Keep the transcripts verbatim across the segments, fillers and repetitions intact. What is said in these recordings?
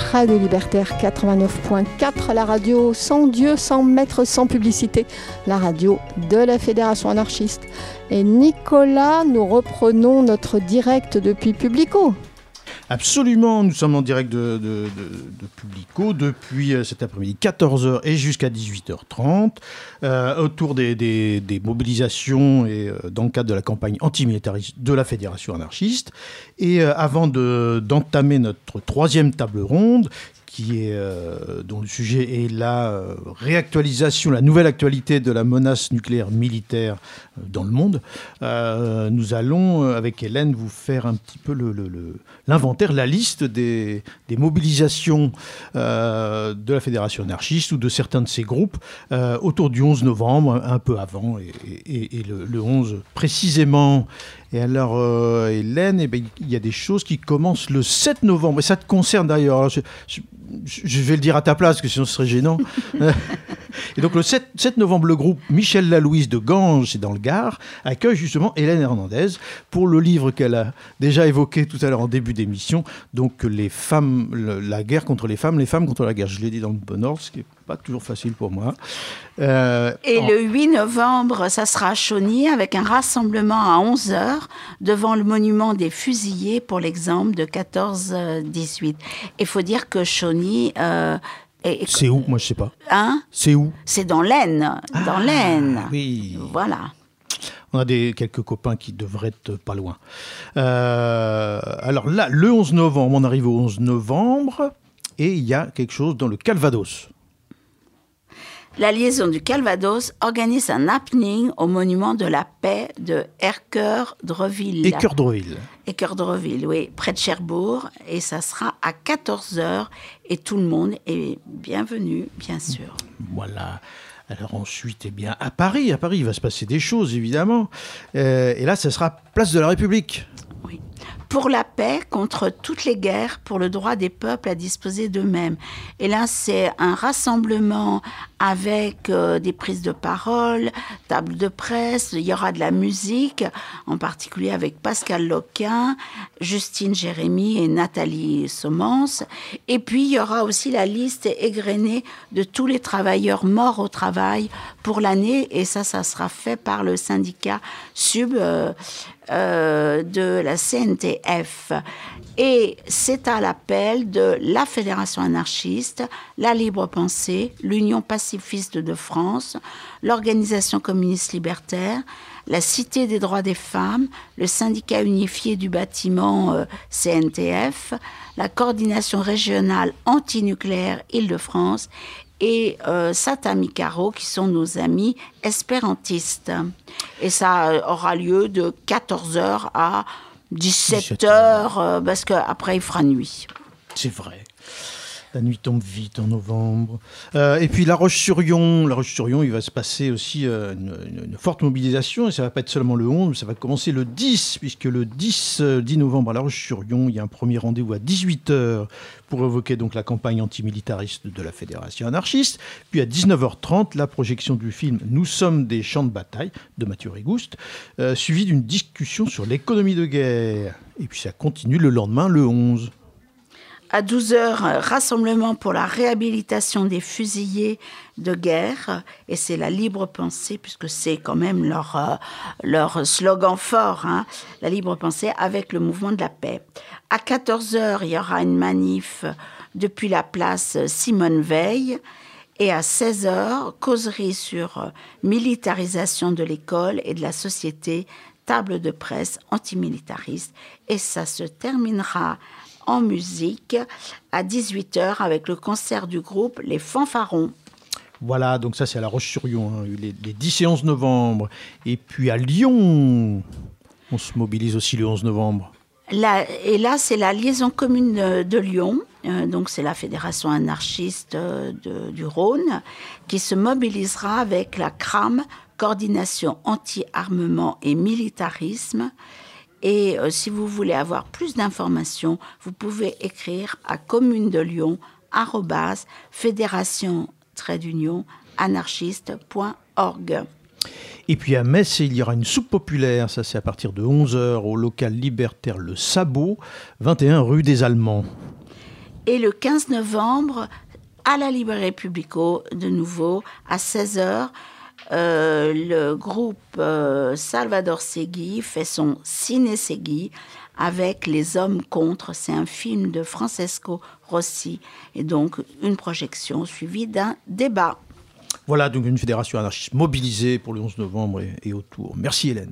Radio Libertaire quatre-vingt-neuf point quatre, la radio sans Dieu, sans maître, sans publicité, la radio de la Fédération anarchiste. Et Nicolas, nous reprenons notre direct depuis Publico. Absolument, nous sommes en direct de, de, de, de Publico depuis cet après-midi quatorze heures et jusqu'à dix-huit heures trente euh, autour des, des, des mobilisations et euh, dans le cadre de la campagne antimilitariste de la Fédération anarchiste. Et euh, avant de, d'entamer notre troisième table ronde, qui est, euh, dont le sujet est la euh, réactualisation, la nouvelle actualité de la menace nucléaire militaire euh, dans le monde, euh, nous allons, euh, avec Hélène, vous faire un petit peu le, le, le, l'inventaire, la liste des, des mobilisations euh, de la Fédération anarchiste ou de certains de ses groupes euh, autour du onze novembre, un peu avant, et, et, et le, le onze précisément. Et alors, euh, Hélène, eh ben, il y a des choses qui commencent le sept novembre, et ça te concerne d'ailleurs. Alors, je, je, je vais le dire à ta place, parce que sinon ce serait gênant. Et donc, le sept, sept novembre, le groupe Michel Lalouise de Ganges, c'est dans le Gard, accueille justement Hélène Hernandez pour le livre qu'elle a déjà évoqué tout à l'heure en début d'émission, donc les femmes, le, la guerre contre les femmes, les femmes contre la guerre. Je l'ai dit dans le bon ordre, ce qui n'est pas toujours facile pour moi. Euh, Et en... le huit novembre, ça sera à Chauny avec un rassemblement à onze heures devant le monument des fusillés pour l'exemple de quatorze dix-huit. Il faut dire que Chauny... Euh, Et, c'est où? Moi, je sais pas. Hein? C'est où? C'est dans l'Aisne. Dans ah, l'Aisne. Oui. Voilà. On a des, quelques copains qui devraient être pas loin. Euh, alors là, le onze novembre, on arrive au onze novembre, et il y a quelque chose dans le Calvados. La liaison du Calvados organise un happening au monument de la paix de Équeurdreville. Équeurdreville. Équeurdreville, oui, près de Cherbourg. Et ça sera à quatorze heures. Et tout le monde est bienvenu, bien sûr. Voilà. Alors ensuite, eh bien, à Paris, à Paris, il va se passer des choses, évidemment. Euh, et là, ça sera Place de la République. Oui. Pour la paix, contre toutes les guerres, pour le droit des peuples à disposer d'eux-mêmes. Et là, c'est un rassemblement avec euh, des prises de parole, table de presse, il y aura de la musique, en particulier avec Pascal Loquin, Justine Jérémy et Nathalie Sommance. Et puis, il y aura aussi la liste égrenée de tous les travailleurs morts au travail pour l'année. Et ça, ça sera fait par le syndicat Sub euh, euh, de la C N T F. Et c'est à l'appel de la Fédération anarchiste, la Libre Pensée, l'Union pacifiste de France, l'Organisation communiste libertaire, la Cité des droits des femmes, le syndicat unifié du bâtiment euh, C N T F, la coordination régionale antinucléaire Île-de-France et euh, Satami Caro, qui sont nos amis espérantistes. Et ça aura lieu de quatorze heures à dix-sept heures, euh, parce qu'après, il fera nuit. C'est vrai. La nuit tombe vite en novembre. Euh, et puis La Roche-sur-Yon, La Roche-sur-Yon, il va se passer aussi euh, une, une, une forte mobilisation. Et ça ne va pas être seulement le onze, mais ça va commencer le dix, puisque le dix, euh, dix novembre à La Roche-sur-Yon, il y a un premier rendez-vous à dix-huit heures pour évoquer donc la campagne antimilitariste de la Fédération anarchiste. Puis à dix-neuf heures trente, la projection du film « Nous sommes des champs de bataille » de Mathieu Rigouste, euh, suivi d'une discussion sur l'économie de guerre. Et puis ça continue le lendemain, le onze. À douze heures, rassemblement pour la réhabilitation des fusillés de guerre. Et c'est la libre pensée, puisque c'est quand même leur, euh, leur slogan fort, hein, la libre pensée avec le mouvement de la paix. À quatorze heures, il y aura une manif depuis la place Simone Veil. Et à seize heures, causerie sur militarisation de l'école et de la société, table de presse antimilitariste. Et ça se terminera en musique à dix-huit heures avec le concert du groupe Les Fanfarons. Voilà, donc ça c'est à La Roche-sur-Yon, hein, les, les dix et onze novembre. Et puis à Lyon, on se mobilise aussi le onze novembre. Là, et là, c'est la liaison commune de, de Lyon, euh, donc c'est la Fédération anarchiste de, du Rhône, qui se mobilisera avec la C R A M, Coordination anti-armement et militarisme. Et euh, si vous voulez avoir plus d'informations, vous pouvez écrire à commune de Lyon arobase fédération trait d'union anarchiste point org. Et puis à Metz, il y aura une soupe populaire, ça c'est à partir de onze heures au local libertaire Le Sabot, vingt et un rue des Allemands. Et le quinze novembre, à la Librairie Publico, de nouveau, à seize heures, euh, le groupe euh, Salvador Segui fait son Ciné Segui avec Les Hommes contre. C'est un film de Francesco Rossi. Et donc, une projection suivie d'un débat. Voilà, donc une fédération anarchiste mobilisée pour le onze novembre et, et autour. Merci Hélène.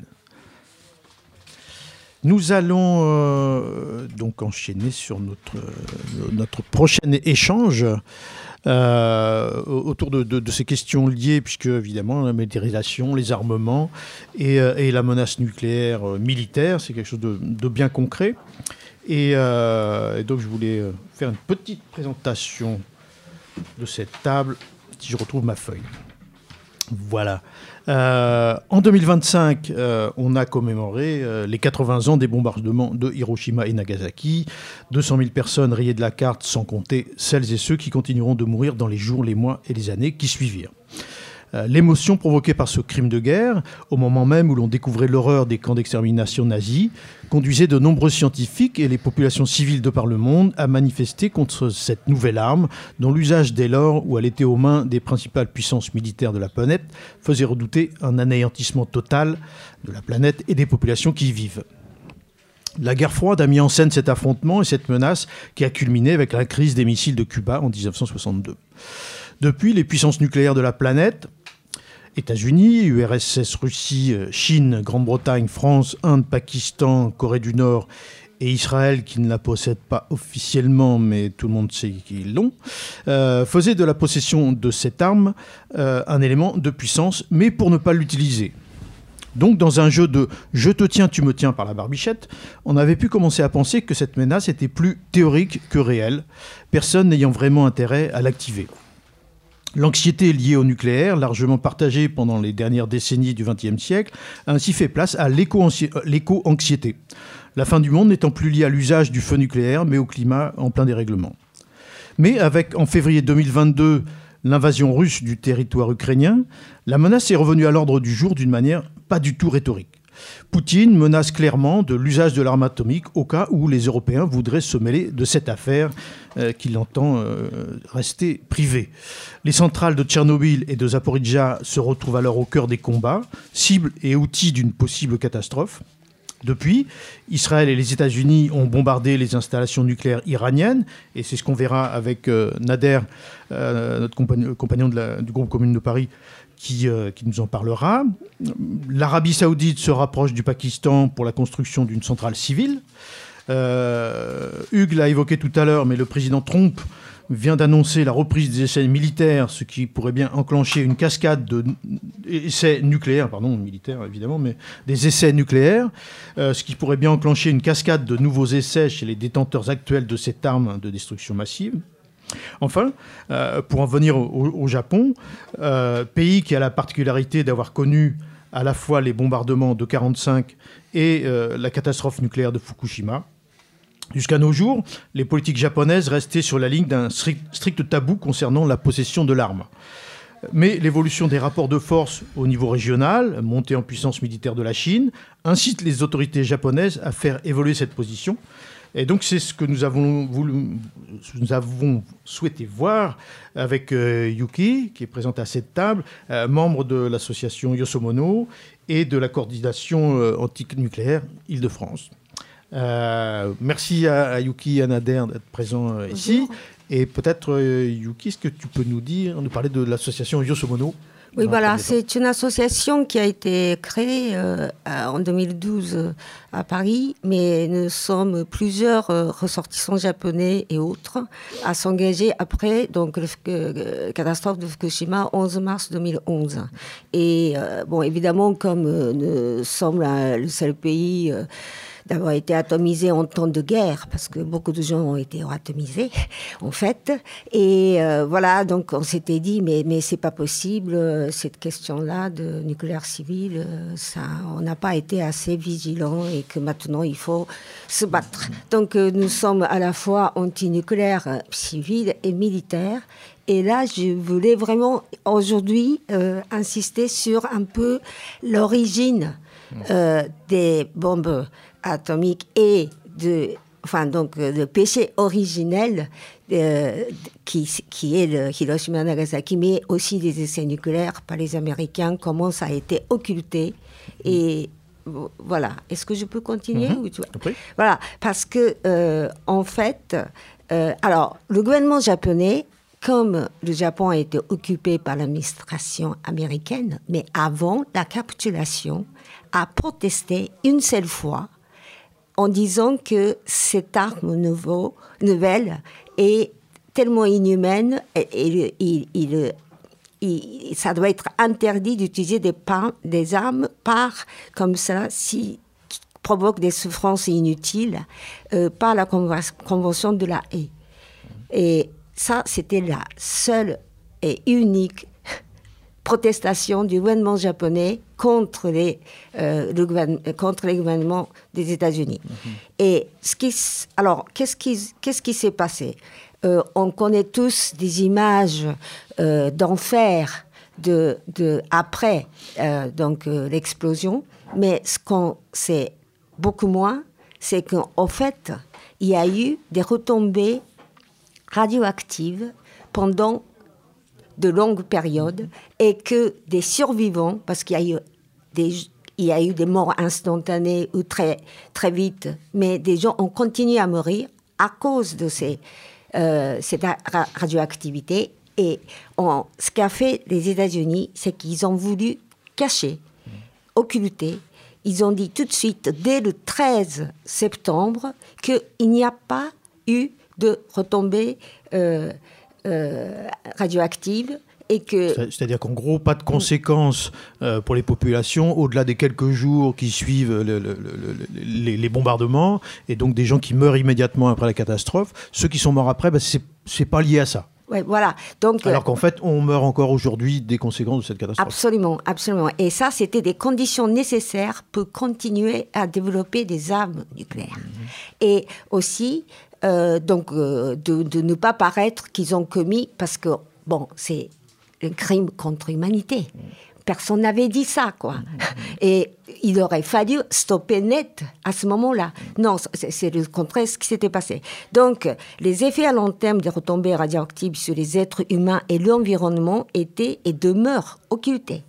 Nous allons euh, donc enchaîner sur notre, euh, notre prochain échange euh, autour de, de, de ces questions liées, puisque évidemment la militarisation, les armements et, euh, et la menace nucléaire euh, militaire, c'est quelque chose de, de bien concret. Et, euh, et donc je voulais faire une petite présentation de cette table, si je retrouve ma feuille. Voilà. Euh, en deux mille vingt-cinq, euh, on a commémoré euh, les quatre-vingts ans des bombardements de Hiroshima et Nagasaki. deux cent mille personnes rayées de la carte, sans compter celles et ceux qui continueront de mourir dans les jours, les mois et les années qui suivirent. Euh, l'émotion provoquée par ce crime de guerre, au moment même où l'on découvrait l'horreur des camps d'extermination nazis, conduisait de nombreux scientifiques et les populations civiles de par le monde à manifester contre cette nouvelle arme, dont l'usage dès lors où elle était aux mains des principales puissances militaires de la planète faisait redouter un anéantissement total de la planète et des populations qui y vivent. La guerre froide a mis en scène cet affrontement et cette menace qui a culminé avec la crise des missiles de Cuba en dix-neuf cent soixante-deux. Depuis, les puissances nucléaires de la planète, États-Unis, U R S S, Russie, Chine, Grande-Bretagne, France, Inde, Pakistan, Corée du Nord et Israël, qui ne la possède pas officiellement, mais tout le monde sait qu'ils l'ont, euh, faisaient de la possession de cette arme euh, un élément de puissance, mais pour ne pas l'utiliser. Donc, dans un jeu de « je te tiens, tu me tiens » par la barbichette, on avait pu commencer à penser que cette menace était plus théorique que réelle, personne n'ayant vraiment intérêt à l'activer. L'anxiété liée au nucléaire, largement partagée pendant les dernières décennies du vingtième siècle, a ainsi fait place à l'éco-anxiété. La fin du monde n'étant plus liée à l'usage du feu nucléaire, mais au climat en plein dérèglement. Mais avec, en février deux mille vingt-deux, l'invasion russe du territoire ukrainien, la menace est revenue à l'ordre du jour d'une manière pas du tout rhétorique. Poutine menace clairement de l'usage de l'arme atomique au cas où les Européens voudraient se mêler de cette affaire euh, qu'il entend euh, rester privée. Les centrales de Tchernobyl et de Zaporijjia se retrouvent alors au cœur des combats, cibles et outils d'une possible catastrophe. Depuis, Israël et les États-Unis ont bombardé les installations nucléaires iraniennes, et c'est ce qu'on verra avec euh, Nader, euh, notre compagnon, compagnon de la, du groupe Commune de Paris, Qui, euh, qui nous en parlera. L'Arabie saoudite se rapproche du Pakistan pour la construction d'une centrale civile. Euh, Hugues l'a évoqué tout à l'heure, mais le président Trump vient d'annoncer la reprise des essais militaires, ce qui pourrait bien enclencher une cascade d'essais nucléaires, pardon, militaires évidemment, mais des essais nucléaires, euh, ce qui pourrait bien enclencher une cascade de nouveaux essais chez les détenteurs actuels de cette arme de destruction massive. Enfin, euh, pour en venir au, au Japon, euh, pays qui a la particularité d'avoir connu à la fois les bombardements de mille neuf cent quarante-cinq et euh, la catastrophe nucléaire de Fukushima, jusqu'à nos jours, les politiques japonaises restaient sur la ligne d'un strict, strict tabou concernant la possession de l'arme. Mais l'évolution des rapports de force au niveau régional, montée en puissance militaire de la Chine, incite les autorités japonaises à faire évoluer cette position. Et donc, c'est ce que nous avons, voulu, nous avons souhaité voir avec euh, Yuki, qui est présente à cette table, euh, membre de l'association Yosomono et de la coordination euh, antinucléaire Île-de-France. Euh, merci à, à Yuki et à Nader d'être présents euh, ici. Et peut-être, euh, Yuki, est-ce que tu peux nous dire, nous parler de l'association Yosomono ? Oui, voilà, c'est une association qui a été créée euh, en deux mille douze euh, à Paris, mais nous sommes plusieurs euh, ressortissants japonais et autres à s'engager après donc, la euh, catastrophe de Fukushima, onze mars deux mille onze. Et euh, bon, évidemment, comme euh, nous sommes la, le seul pays euh, d'avoir été atomisé en temps de guerre, parce que beaucoup de gens ont été atomisés, en fait. Et euh, voilà, donc on s'était dit, mais, mais c'est pas possible, euh, cette question-là de nucléaire civil, euh, ça, on n'a pas été assez vigilants et que maintenant il faut se battre. Donc euh, nous sommes à la fois anti-nucléaire euh, civil et militaire. Et là, je voulais vraiment aujourd'hui euh, insister sur un peu l'origine euh, des bombes atomiques et de enfin donc le péché originel euh, qui, qui est le Hiroshima Nagasaki, mais aussi les essais nucléaires par les Américains, comment ça a été occulté. Et voilà. Est-ce que je peux continuer? Mm-hmm. ou tu vois Oui. Voilà, parce que euh, en fait, euh, alors le gouvernement japonais, comme le Japon a été occupé par l'administration américaine, mais avant la capitulation, a protesté une seule fois en disant que cette arme nouveau, nouvelle est tellement inhumaine et, et, et, et, et ça doit être interdit d'utiliser des, pains, des armes par, comme ça, si, qui provoquent des souffrances inutiles euh, par la convention de la haie. Et ça, c'était la seule et unique protestation du gouvernement japonais contre les, euh, le gouvernement, contre les gouvernements des États-Unis. Mm-hmm. Et ce qui, alors, qu'est-ce qui, qu'est-ce qui s'est passé? euh, On connaît tous des images euh, d'enfer de, de, après euh, donc, euh, l'explosion, mais ce qu'on sait beaucoup moins, c'est qu'en fait, il y a eu des retombées radioactives pendant de longues périodes et que des survivants, parce qu'il y a eu des, il y a eu des morts instantanées ou très, très vite, mais des gens ont continué à mourir à cause de ces, euh, cette ra- radioactivité. Et on, ce qu'a fait les États-Unis, c'est qu'ils ont voulu cacher, occulter. Ils ont dit tout de suite, dès le treize septembre, qu'il n'y a pas eu de retombées euh, euh, radioactives. Et que... C'est-à-dire qu'en gros, pas de conséquences euh, pour les populations au-delà des quelques jours qui suivent le, le, le, les, les bombardements, et donc des gens qui meurent immédiatement après la catastrophe. Ceux qui sont morts après, bah, c'est, c'est pas lié à ça. Ouais, voilà. Donc, alors qu'en fait, on meurt encore aujourd'hui des conséquences de cette catastrophe. Absolument, absolument. Et ça, c'était des conditions nécessaires pour continuer à développer des armes nucléaires. Mmh. Et aussi, euh, donc, euh, de, de ne pas paraître qu'ils ont commis, parce que, bon, c'est un crime contre l'humanité. Personne n'avait dit ça, quoi. Mmh. Et il aurait fallu stopper net à ce moment-là. Non, c'est, c'est le contraire ce qui s'était passé. Donc, les effets à long terme des retombées radioactives sur les êtres humains et l'environnement étaient et demeurent occultés.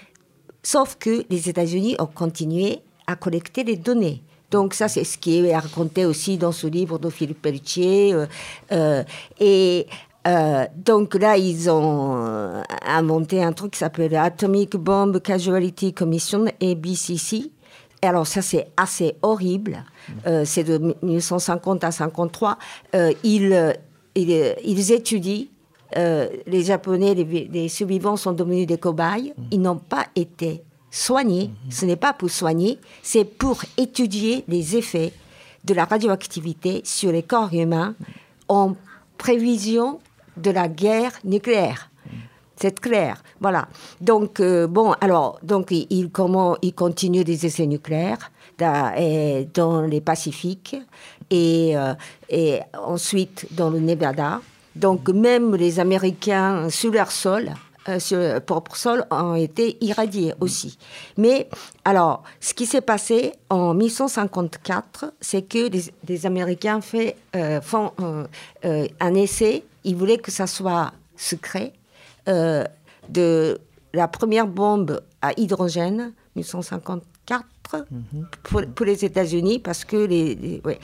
Sauf que les États-Unis ont continué à collecter les données. Donc ça, c'est ce qui est raconté aussi dans ce livre de Philippe Pelletier. Euh, euh, et... Euh, donc là, ils ont euh, inventé un truc qui s'appelle Atomic Bomb Casualty Commission, A B C C. Et alors ça, c'est assez horrible. Euh, c'est de dix-neuf cent cinquante à cinquante-trois. Euh, ils, ils, ils étudient. Euh, les Japonais, les, les survivants sont devenus des cobayes. Ils n'ont pas été soignés. Ce n'est pas pour soigner, c'est pour étudier les effets de la radioactivité sur les corps humains en prévision de la guerre nucléaire. C'est clair, voilà. Donc, euh, bon, alors, donc, il, il, comment, il continue des essais nucléaires dans, et, dans les Pacifiques et, euh, et ensuite dans le Nevada. Donc, même les Américains, sur leur sol, euh, sur leur propre sol, ont été irradiés aussi. Mais, alors, ce qui s'est passé en dix-neuf cent cinquante-quatre, c'est que les, les Américains fait, euh, font euh, euh, un essai. Ils voulaient que ça soit secret, euh, de la première bombe à hydrogène, dix-neuf cent cinquante-quatre, mm-hmm. pour, pour les États-Unis, parce que les... les ouais.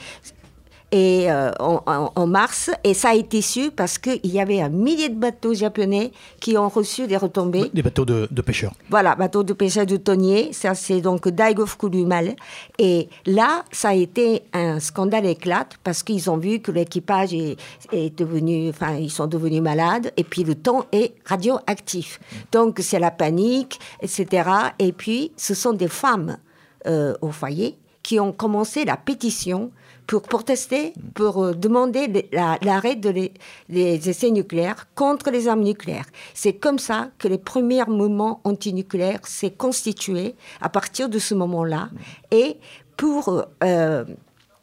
Et euh, en, en, en mars, et ça a été su parce qu'il y avait un millier de bateaux japonais qui ont reçu des retombées. Des bateaux de, de pêcheurs. Voilà, bateaux de pêcheurs de thoniers, ça c'est donc Daigofuku-du-Mal. Et là, ça a été un scandale éclate parce qu'ils ont vu que l'équipage est, est devenu, enfin, ils sont devenus malades, et puis le temps est radioactif. Donc c'est la panique, et cetera. Et puis, ce sont des femmes euh, au foyer qui ont commencé la pétition pour protester, pour euh, demander les, la, l'arrêt de les, les essais nucléaires contre les armes nucléaires. C'est comme ça que les premiers mouvements antinucléaires s'est constitué à partir de ce moment-là. Et pour euh,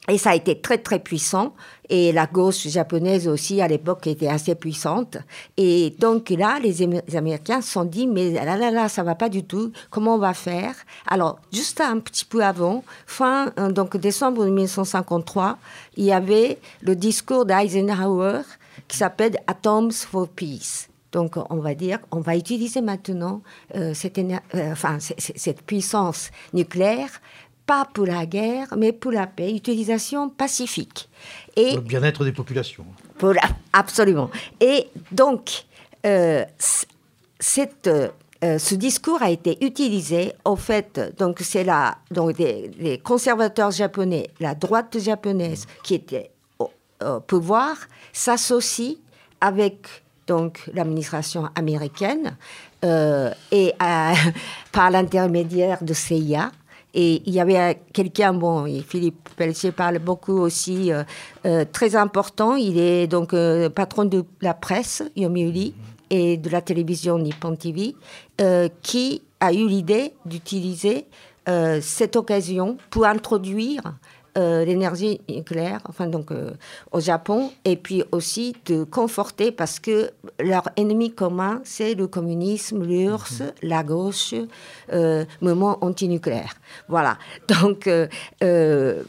Et ça a été très, très puissant. Et la gauche japonaise aussi, à l'époque, était assez puissante. Et donc là, les, Am- les Américains se sont dit, mais là, là, là, ça ne va pas du tout. Comment on va faire? Alors, juste un petit peu avant, fin euh, donc décembre mille neuf cent cinquante-trois, il y avait le discours d'Eisenhower qui s'appelle « Atoms for Peace ». Donc, on va dire, on va utiliser maintenant euh, cette, éner- euh, enfin, c- c- cette puissance nucléaire, pas pour la guerre, mais pour la paix, utilisation pacifique. Et Pour le bien-être des populations. pour la- absolument. Et donc, euh, c- cette, euh, ce discours a été utilisé, au fait, donc c'est la, donc des, les conservateurs japonais, la droite japonaise qui était au, au pouvoir, s'associe avec donc l'administration américaine euh, et à- par l'intermédiaire de C I A. Et il y avait quelqu'un, bon, et Philippe Pelletier parle beaucoup aussi, euh, euh, très important. Il est donc euh, patron de la presse, Yomiuri, et de la télévision Nippon T V, euh, qui a eu l'idée d'utiliser euh, cette occasion pour introduire euh, l'énergie nucléaire, enfin donc euh, au Japon, et puis aussi de conforter, parce que leur ennemi commun, c'est le communisme, l'U R S S, la gauche, euh, mouvement antinucléaire. Voilà. Donc euh, euh,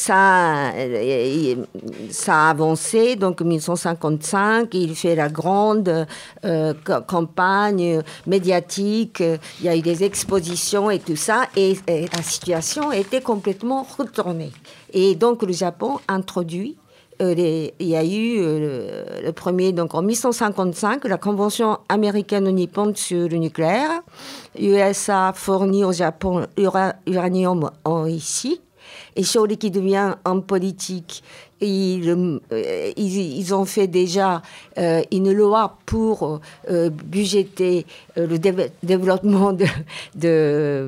ça, euh, ça a avancé. Donc en mille neuf cent cinquante-cinq, il fait la grande euh, campagne médiatique. Il y a eu des expositions et tout ça, et, et la situation était complètement retournée. Et donc, le Japon introduit, euh, les, il y a eu euh, le, le premier, donc en mille neuf cent cinquante-cinq, la Convention américano-nippone sur le nucléaire. U S A fournit au Japon ura, uranium enrichi. Et Shoei qui devient homme politique, ils, euh, ils, ils ont fait déjà euh, une loi pour euh, budgéter euh, le dé- développement de, de,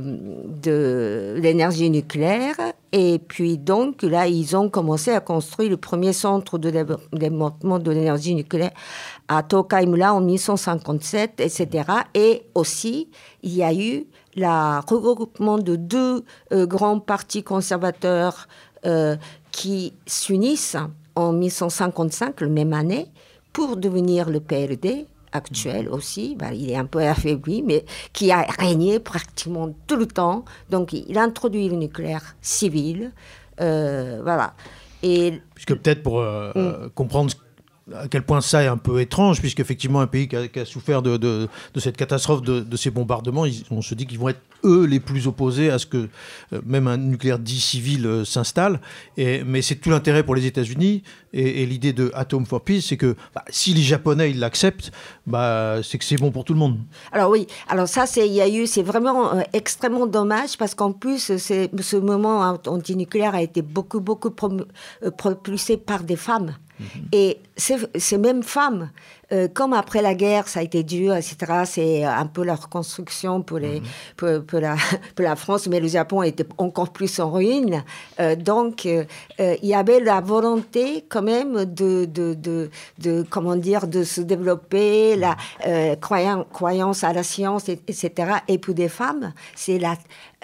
de l'énergie nucléaire. Et puis donc, là, ils ont commencé à construire le premier centre de développement de l'énergie nucléaire à Tokaimura en mille neuf cent cinquante-sept, et cetera. Et aussi, il y a eu le regroupement de deux euh, grands partis conservateurs euh, qui s'unissent en mille neuf cent cinquante-cinq, la même année, pour devenir le P L D actuel aussi. Ben, il est un peu affaibli, mais qui a régné pratiquement tout le temps. Donc, il a introduit le nucléaire civil. Euh, voilà. Et, Puisque peut-être pour euh, Mm. euh, comprendre à quel point ça est un peu étrange, puisqu'effectivement, un pays qui a, qui a souffert de, de, de cette catastrophe, de, de ces bombardements, ils- on se dit qu'ils vont être, eux, les plus opposés à ce que euh, même un nucléaire dit civil euh, s'installe. Et, mais c'est tout l'intérêt pour les États-Unis. Et, et l'idée de Atom for Peace, c'est que bah, si les Japonais ils l'acceptent, bah, c'est que c'est bon pour tout le monde. Alors oui, alors ça, c'est, il y a eu, c'est vraiment euh, extrêmement dommage parce qu'en plus, c'est, ce moment antinucléaire a été beaucoup, beaucoup prom- euh, propulsé par des femmes. Mm-hmm. Et ces, ces mêmes femmes, euh, comme après la guerre, ça a été dur, et cetera, c'est un peu la reconstruction pour, les, mm-hmm. pour, pour, la, pour la France, mais le Japon était encore plus en ruine. Euh, donc, euh, euh, il y avait la volonté quand même de, de, de, de comment dire, de se développer, la euh, croyance, croyance à la science, et, etc. Et pour des femmes, c'est la...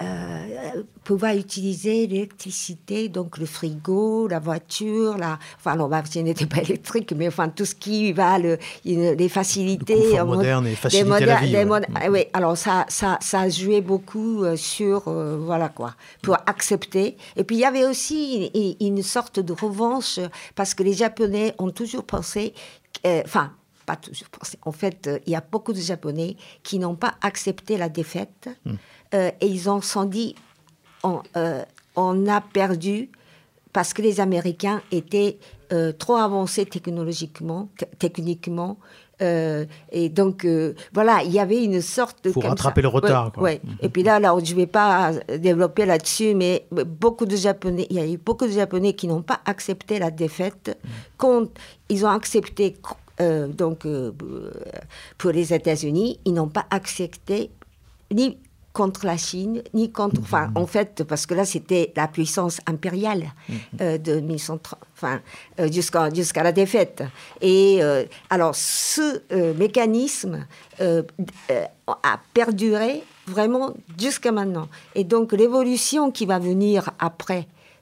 Euh, pouvoir utiliser l'électricité, donc le frigo, la voiture, la... enfin, non, ma voiture n'était pas électrique, mais enfin, tout ce qui va, le, les facilités... Le confort moderne et faciliter moder- la vie. Ouais. Ouais. Ah, oui, alors ça, ça, ça a joué beaucoup euh, sur, euh, voilà quoi, pour accepter. Et puis, il y avait aussi une, une sorte de revanche, parce que les Japonais ont toujours pensé... Enfin... Euh, pas toujours pensé. En fait, euh, il y a beaucoup de Japonais qui n'ont pas accepté la défaite mm. euh, et ils ont s'en dit on, euh, on a perdu parce que les Américains étaient euh, trop avancés technologiquement, t- techniquement. Euh, et donc, euh, voilà, il y avait une sorte de... Il faut rattraper ça. le retard. Ouais, quoi. ouais. Mm-hmm. Et puis là, là, je ne vais pas développer là-dessus, mais beaucoup de Japonais, il y a eu beaucoup de Japonais qui n'ont pas accepté la défaite. Mm. Quand ils ont accepté... Euh, donc, euh, pour les États-Unis, ils n'ont pas accepté ni contre la Chine, ni contre... Enfin, mmh. en fait, parce que là, c'était la puissance impériale mmh. euh, de mille neuf cent trente, enfin, euh, jusqu'à, jusqu'à la défaite. Et euh, alors, ce euh, mécanisme euh, euh, a perduré vraiment jusqu'à maintenant. Et donc, l'évolution qui va venir après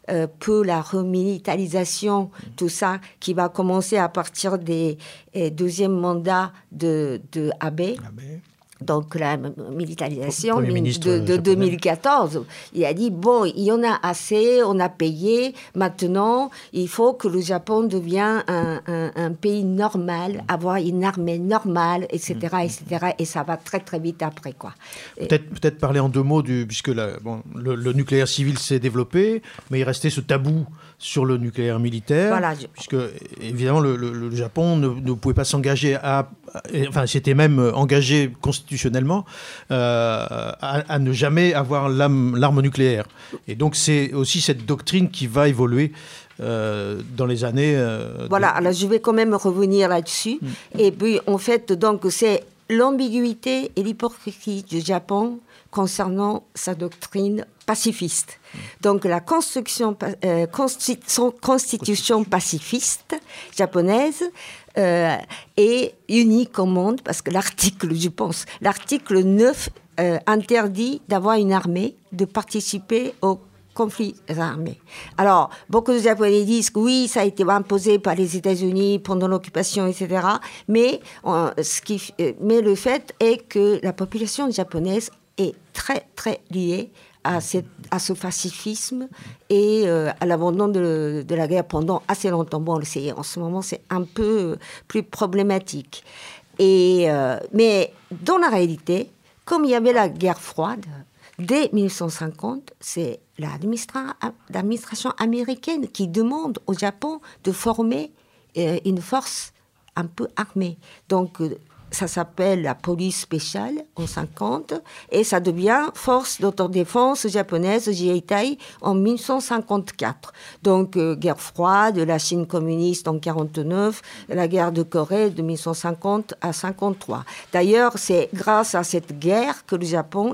euh, peu la remilitarisation, tout ça, qui va commencer à partir des euh, deuxième mandat de, de Abe. Abe. Donc la militarisation de, de deux mille quatorze, il a dit, bon, il y en a assez, on a payé, maintenant il faut que le Japon devienne un, un, un pays normal, avoir une armée normale, et cetera, et cetera, et ça va très très vite après, quoi. Peut-être, peut-être parler en deux mots, du, puisque la, bon, le, le nucléaire civil s'est développé, mais il restait ce tabou sur le nucléaire militaire, voilà, je... puisque évidemment le, le, le Japon ne, ne pouvait pas s'engager à, à, enfin c'était même engagé constitutionnellement euh, à, à ne jamais avoir l'arme, l'arme nucléaire. Et donc c'est aussi cette doctrine qui va évoluer euh, dans les années. Euh, voilà, de... alors je vais quand même revenir là-dessus. Mmh. Et puis en fait, donc c'est l'ambiguïté et l'hypocrisie du Japon concernant sa doctrine pacifiste. Donc la construction, euh, consti- son constitution pacifiste japonaise euh, est unique au monde parce que l'article, je pense, l'article neuf euh, interdit d'avoir une armée, de participer au conflit armé. Alors, beaucoup de Japonais disent que oui, ça a été imposé par les États-Unis pendant l'occupation, et cetera. Mais, euh, ce qui, euh, mais le fait est que la population japonaise est très, très liée à, cette, à ce pacifisme et euh, à l'abandon de, de la guerre pendant assez longtemps. Bon, c'est, en ce moment, c'est un peu plus problématique. Et, euh, mais dans la réalité, comme il y avait la guerre froide, dès mille neuf cent cinquante, c'est l'administra- l'administration américaine qui demande au Japon de former euh, une force un peu armée. Donc, euh, ça s'appelle la police spéciale en cinquante et ça devient force d'autodéfense japonaise Jieitai en mille neuf cent cinquante-quatre. Donc euh, guerre froide, la Chine communiste en quarante-neuf, la guerre de Corée de mille neuf cent cinquante à cinquante-trois. D'ailleurs, c'est grâce à cette guerre que le Japon,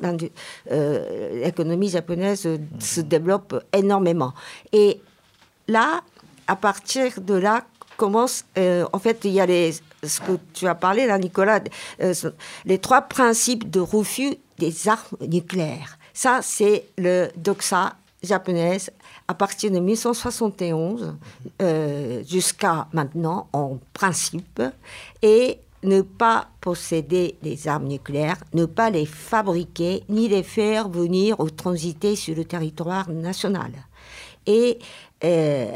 euh, l'économie japonaise euh, se développe énormément. Et là, à partir de là, commence, euh, en fait, il y a les, ce que tu as parlé là, Nicolas, euh, les trois principes de refus des armes nucléaires. Ça, c'est le doxa japonaise à partir de mille neuf cent soixante et onze euh, jusqu'à maintenant, en principe, et ne pas posséder des armes nucléaires, ne pas les fabriquer, ni les faire venir ou transiter sur le territoire national. Et euh,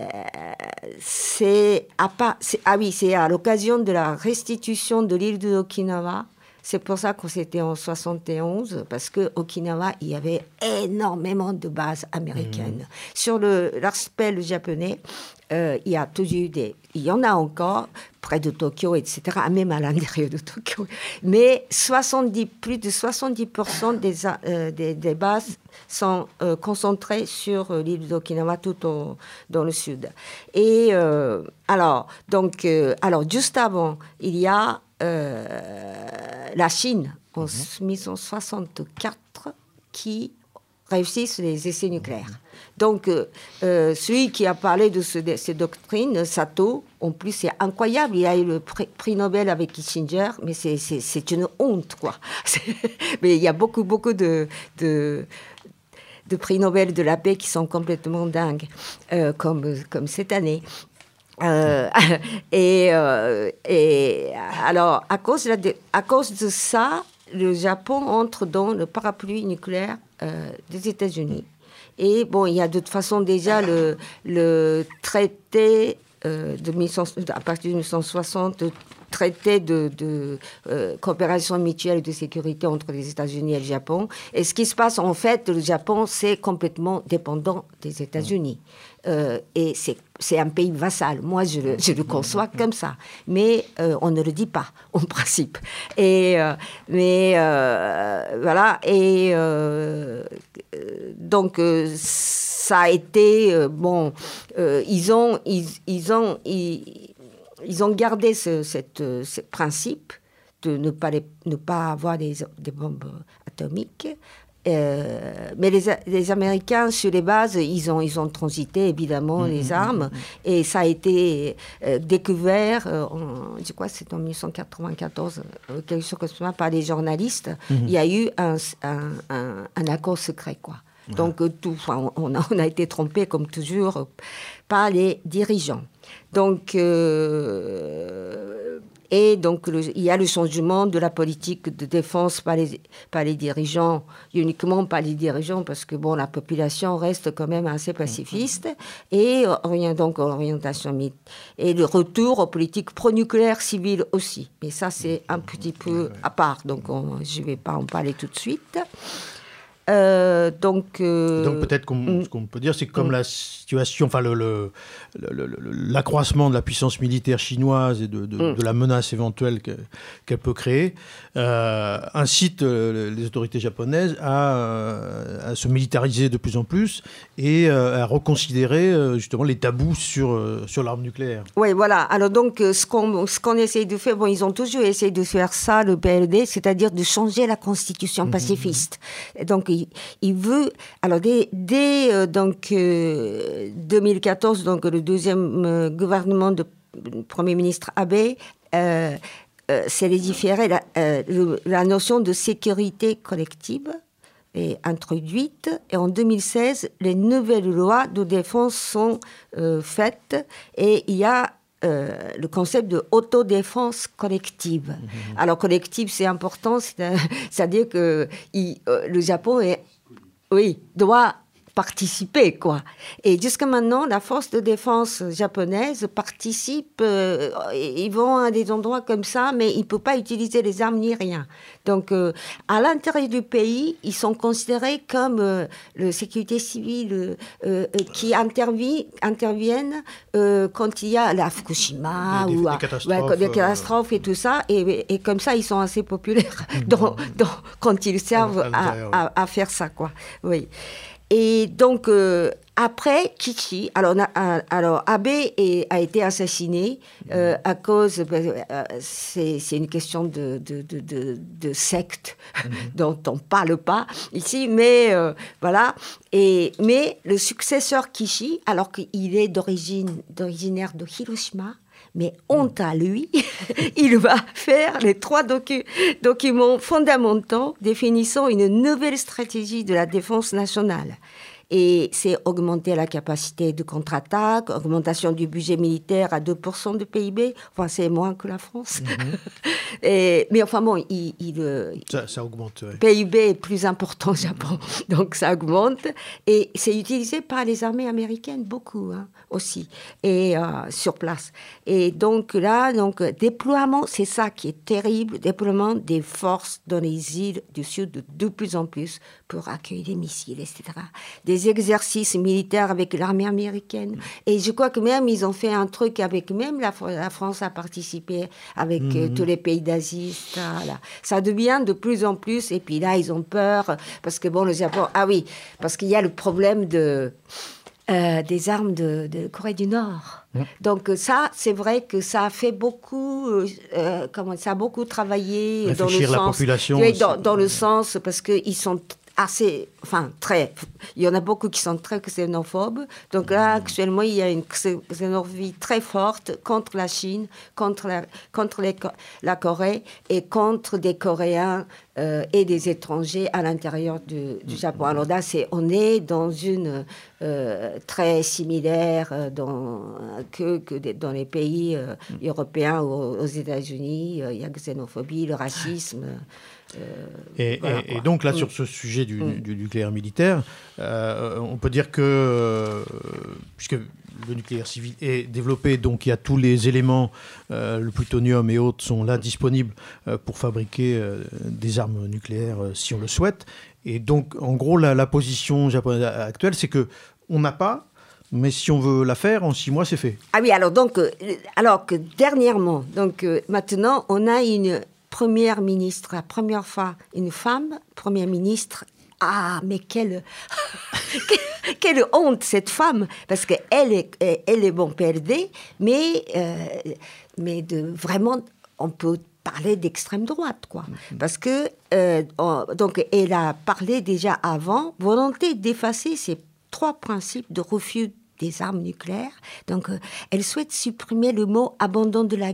c'est, à pas, c'est, ah oui, c'est à l'occasion de la restitution de l'île de Okinawa. C'est pour ça que c'était en soixante et onze, parce que Okinawa, il y avait énormément de bases américaines. Mmh. Sur le, l'archipel japonais, euh, il y a toujours eu des... Il y en a encore, près de Tokyo, et cetera, même à l'intérieur de Tokyo. Mais soixante-dix, plus de soixante-dix pour cent des, euh, des, des bases sont euh, concentrées sur euh, l'île d'Okinawa, tout au, dans le sud. Et euh, alors, donc, euh, alors, juste avant, il y a euh, la Chine, en mmh. mille neuf cent soixante-quatre, qui réussissent les essais nucléaires. Donc, euh, euh, celui qui a parlé de, ce, de ces doctrines, Sato, en plus, c'est incroyable. Il a eu le prix, prix Nobel avec Kissinger, mais c'est, c'est, c'est une honte, quoi. C'est, mais il y a beaucoup, beaucoup de, de, de prix Nobel de la paix qui sont complètement dingues, euh, comme, comme cette année. Euh, et, euh, et alors, à cause de, à cause de ça, le Japon entre dans le parapluie nucléaire euh, des États-Unis. Et bon, il y a de toute façon déjà le, le traité euh, de mille cent, à partir de mille neuf cent soixante, le traité de, de euh, coopération mutuelle et de sécurité entre les États-Unis et le Japon. Et ce qui se passe, en fait, le Japon, c'est complètement dépendant des États-Unis. Euh, et c'est, c'est un pays vassal. Moi, je le, je le conçois comme ça. Mais euh, on ne le dit pas, en principe. Et, euh, mais euh, voilà. Et euh, donc, euh, ça a été... Euh, bon, euh, ils ont... Ils, ils ont ils, ils ont gardé ce, cette, ce principe de ne pas, les, ne pas avoir des, des bombes atomiques. Euh, mais les, les Américains, sur les bases, ils ont, ils ont transité évidemment mmh, les armes. Mmh, mmh. Et ça a été euh, découvert, euh, en, je crois que c'est en mille neuf cent quatre-vingt-quatorze, euh, quelque chose comme ça, par les journalistes. Mmh. Il y a eu un, un, un, un accord secret, quoi. Ouais. Donc, euh, tout, enfin, on, a, on a été trompé, comme toujours, par les dirigeants. Donc, euh, et donc, le, il y a le changement de la politique de défense par les, par les dirigeants, uniquement par les dirigeants, parce que bon, la population reste quand même assez pacifiste, et rien donc orientation militaire. Et le retour aux politiques pro-nucléaires civiles aussi. Mais ça, c'est un petit peu à part, donc on, je ne vais pas en parler tout de suite. Euh, donc, euh, donc peut-être qu'on, mm, ce qu'on peut dire, c'est que comme mm. la situation, enfin le, le, le, le, l'accroissement de la puissance militaire chinoise et de, de, mm. de la menace éventuelle que, qu'elle peut créer, euh, incite euh, les autorités japonaises à, euh, à se militariser de plus en plus et euh, à reconsidérer euh, justement les tabous sur, euh, sur l'arme nucléaire. Oui, voilà. Alors donc, ce qu'on, ce qu'on essaye de faire, bon, ils ont toujours essayé de faire ça, le P L D, c'est-à-dire de changer la constitution mm-hmm. pacifiste. Donc, il, il veut... Alors, dès, dès euh, donc, euh, deux mille quatorze, donc le deuxième euh, gouvernement de Premier ministre Abe, euh, euh, s'est légiféré la, euh, le, la notion de sécurité collective est introduite. Et en deux mille seize, les nouvelles lois de défense sont euh, faites et il y a Euh, le concept de autodéfense collective. Mmh. Alors, collective, c'est important, c'est-à-dire que il, euh, le Japon est, oui, doit participer, quoi. Et jusqu'à maintenant, la force de défense japonaise participe, euh, ils vont à des endroits comme ça, mais ils ne peuvent pas utiliser les armes ni rien. Donc, euh, à l'intérieur du pays, ils sont considérés comme euh, la sécurité civile euh, euh, qui intervient, interviennent euh, quand il y a la Fukushima des, ou des à, catastrophes, ouais, des catastrophes et tout ça. Et, et comme ça, ils sont assez populaires dans, dans, quand ils servent à, à, à faire ça, quoi. Oui. Et donc, euh, après Kishi, alors, alors Abe est, a été assassiné euh, à cause, euh, c'est, c'est une question de, de, de, de, de secte mm-hmm. dont on ne parle pas ici, mais euh, voilà. Et, mais le successeur Kishi, alors qu'il est d'origine, d'originaire de Hiroshima, mais honte à lui, il va faire les trois docu- documents fondamentaux définissant une nouvelle stratégie de la défense nationale. Et c'est augmenter la capacité de contre-attaque, augmentation du budget militaire à deux pour cent du P I B. Enfin, c'est moins que la France. Mm-hmm. Et, mais enfin bon, il, il, ça, ça augmente. Ouais. Le P I B est plus important au Japon, donc ça augmente. Et c'est utilisé par les armées américaines beaucoup hein, aussi, et euh, sur place. Et donc là, donc, déploiement, c'est ça qui est terrible, déploiement des forces dans les îles du Sud de, de plus en plus pour accueillir des missiles, et cetera. Des exercices militaires avec l'armée américaine. Et je crois que même, ils ont fait un truc avec... Même la, la France a participé avec mmh. euh, tous les pays d'Asie. Ça, là. Ça devient de plus en plus... Et puis là, ils ont peur. Parce que bon, le Japon... Ah oui, parce qu'il y a le problème de... Euh, des armes de, de Corée du Nord. Mmh. Donc ça, c'est vrai que ça a fait beaucoup... Euh, comment, ça a beaucoup travaillé... Réfléchir dans le la sens, population. Oui, dans, dans le sens... Parce qu'ils sont... assez, enfin très, il y en a beaucoup qui sont très xénophobes. Donc là, actuellement, il y a une xénophobie très forte contre la Chine, contre la, contre les, la Corée et contre des Coréens euh, et des étrangers à l'intérieur du, du Japon. Alors là, c'est, on est dans une euh, très similaire euh, dans, que, que dans les pays euh, européens ou aux États-Unis. Euh, il y a la xénophobie, le racisme. Euh, et, voilà, et, et donc là, mmh. sur ce sujet du, mmh. du nucléaire militaire, euh, on peut dire que, euh, puisque le nucléaire civil est développé, donc il y a tous les éléments, euh, le plutonium et autres sont là disponibles euh, pour fabriquer euh, des armes nucléaires euh, si on le souhaite. Et donc, en gros, la, la position japonaise actuelle, c'est qu'on n'a pas, mais si on veut la faire, en six mois, c'est fait. Ah oui, alors, donc, euh, alors que dernièrement, donc, euh, maintenant, on a une... Première ministre, la première fois, une femme, première ministre. Ah, mais quelle, quelle honte, cette femme, parce qu'elle est, elle est bon P L D, mais, euh, mais de, vraiment, on peut parler d'extrême droite, quoi. Parce que, euh, on, donc, elle a parlé déjà avant, volonté d'effacer ces trois principes de refus des armes nucléaires. Donc, euh, elle souhaite supprimer le mot « abandon de la guerre ».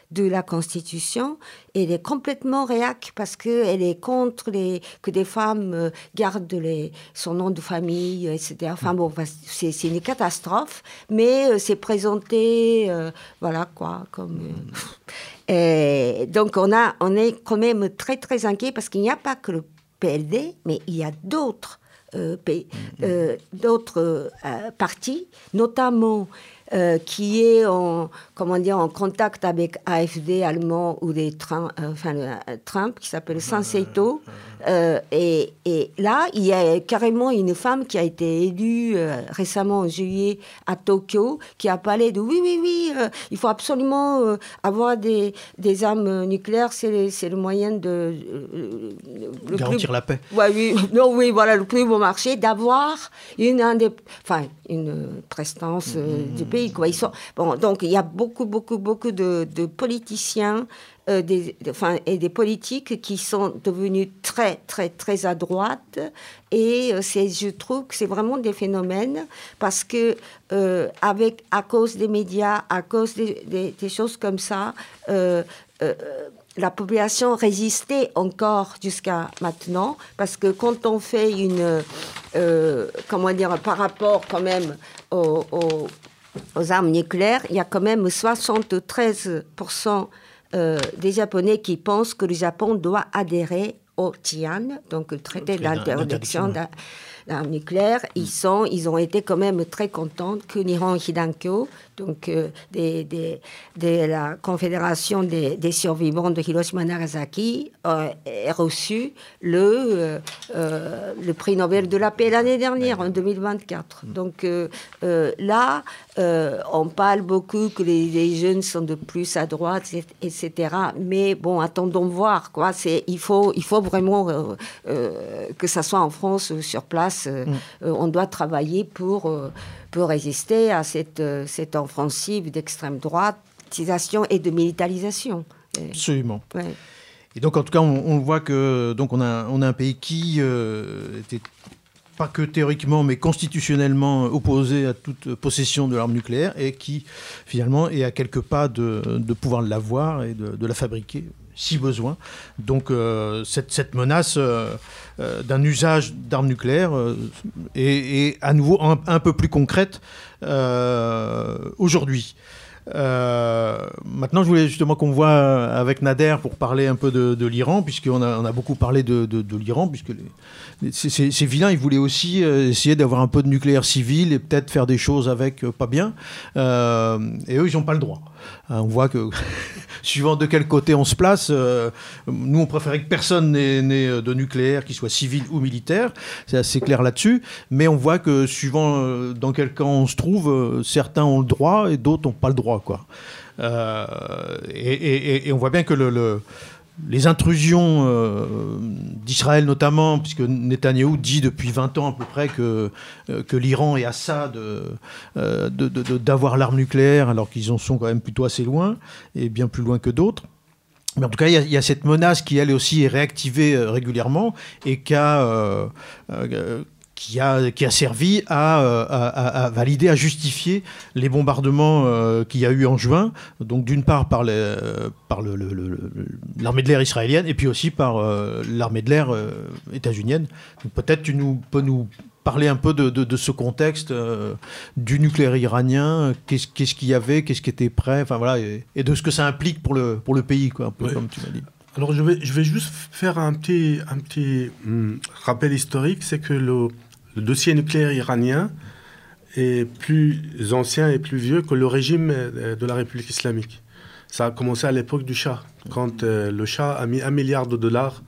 de la Constitution, elle est complètement réac parce qu'elle est contre les, que des femmes euh, gardent les, son nom de famille, et cetera. Enfin bon, c'est, c'est une catastrophe, mais euh, c'est présenté, euh, voilà quoi, comme... Euh, et donc on, a, on est quand même très très inquiet parce qu'il n'y a pas que le P L D, mais il y a d'autres, euh, pays, euh, d'autres euh, partis, notamment... Euh, qui est en, comment dire, en contact avec A F D allemand ou des Trump, euh, enfin, euh, Trump qui s'appelle Sanseito. Euh, et, et là, il y a carrément une femme qui a été élue euh, récemment en juillet à Tokyo, qui a parlé de oui, oui, oui, euh, il faut absolument euh, avoir des, des armes nucléaires, c'est, c'est le moyen de... Euh, le garantir plus, la paix. Ouais, oui, non, oui, voilà, le plus beau marché, d'avoir une, indép- enfin, une prestance euh, mmh. du pays. Quoi. Ils sont... bon, donc, il y a beaucoup, beaucoup, beaucoup de, de politiciens euh, des, de, enfin, et des politiques qui sont devenus très, très, très à droite. Et euh, c'est, je trouve que c'est vraiment des phénomènes parce que, euh, avec, à cause des médias, à cause des, des, des choses comme ça, euh, euh, la population résistait encore jusqu'à maintenant, parce que quand on fait une, euh, comment dire, par rapport quand même aux, aux, aux armes nucléaires, il y a quand même soixante-treize pour cent euh, des Japonais qui pensent que le Japon doit adhérer au T I A N, donc le traité d'interdiction de l'arme nucléaire. Ils, sont, ils ont été quand même très contents que Nihon Hidankyo, donc euh, de, de, de la Confédération des, des survivants de Hiroshima Nagasaki, euh, ait reçu le, euh, euh, le prix Nobel de la paix l'année dernière, en deux mille vingt-quatre. Donc euh, euh, là, euh, on parle beaucoup que les, les jeunes sont de plus à droite, et cetera. Mais bon, attendons voir, quoi. C'est, il, faut, il faut vraiment euh, euh, que ça soit en France ou sur place. Euh, mm. euh, on doit travailler pour, euh, pour résister à cette, euh, cette offensive d'extrême droitisation et de militarisation. Absolument. Ouais. Et donc, en tout cas, on, on voit que donc on a, on a un pays qui euh, était pas que théoriquement, mais constitutionnellement opposé à toute possession de l'arme nucléaire et qui, finalement, est à quelques pas de, de pouvoir l'avoir et de, de la fabriquer, si besoin. Donc, euh, cette, cette menace euh, euh, d'un usage d'armes nucléaires euh, est, est à nouveau un, un peu plus concrète euh, aujourd'hui. Euh, maintenant, je voulais justement qu'on voit avec Nader pour parler un peu de, de l'Iran, puisqu'on a, on a beaucoup parlé de, de, de l'Iran, puisque les, les, ces, ces vilains, ils voulaient aussi euh, essayer d'avoir un peu de nucléaire civil et peut-être faire des choses avec euh, pas bien. Euh, et eux, ils n'ont pas le droit. Hein, on voit que, suivant de quel côté on se place, euh, nous, on préférait que personne n'ait, n'ait de nucléaire, qu'il soit civil ou militaire. C'est assez clair là-dessus. Mais on voit que, suivant euh, dans quel camp on se trouve, euh, certains ont le droit et d'autres n'ont pas le droit. Quoi. Euh, et, et, et on voit bien que le, le, les intrusions euh, d'Israël notamment, puisque Netanyahou dit depuis vingt ans à peu près que, euh, que l'Iran est à ça de, euh, de, de, de, d'avoir l'arme nucléaire, alors qu'ils en sont quand même plutôt assez loin, et bien plus loin que d'autres. Mais en tout cas, il y, y a cette menace qui, elle aussi, est réactivée euh, régulièrement et qui a... Euh, euh, Qui a, qui a servi à, à, à valider, à justifier les bombardements euh, qu'il y a eu en juin, donc d'une part par, les, par le, le, le, l'armée de l'air israélienne et puis aussi par euh, l'armée de l'air euh, états-unienne. Donc peut-être tu nous, peux nous parler un peu de, de, de ce contexte euh, du nucléaire iranien, qu'est-ce, qu'est-ce qu'il y avait, qu'est-ce qui était prêt, enfin voilà, et, et de ce que ça implique pour le, pour le pays, quoi, un peu, oui. Comme tu m'as dit. Alors je vais, je vais juste faire un petit, un petit hum, rappel historique, c'est que le Le dossier nucléaire iranien est plus ancien et plus vieux que le régime de la République islamique. Ça a commencé à l'époque du Shah, quand euh, le Shah a mis un milliard de dollars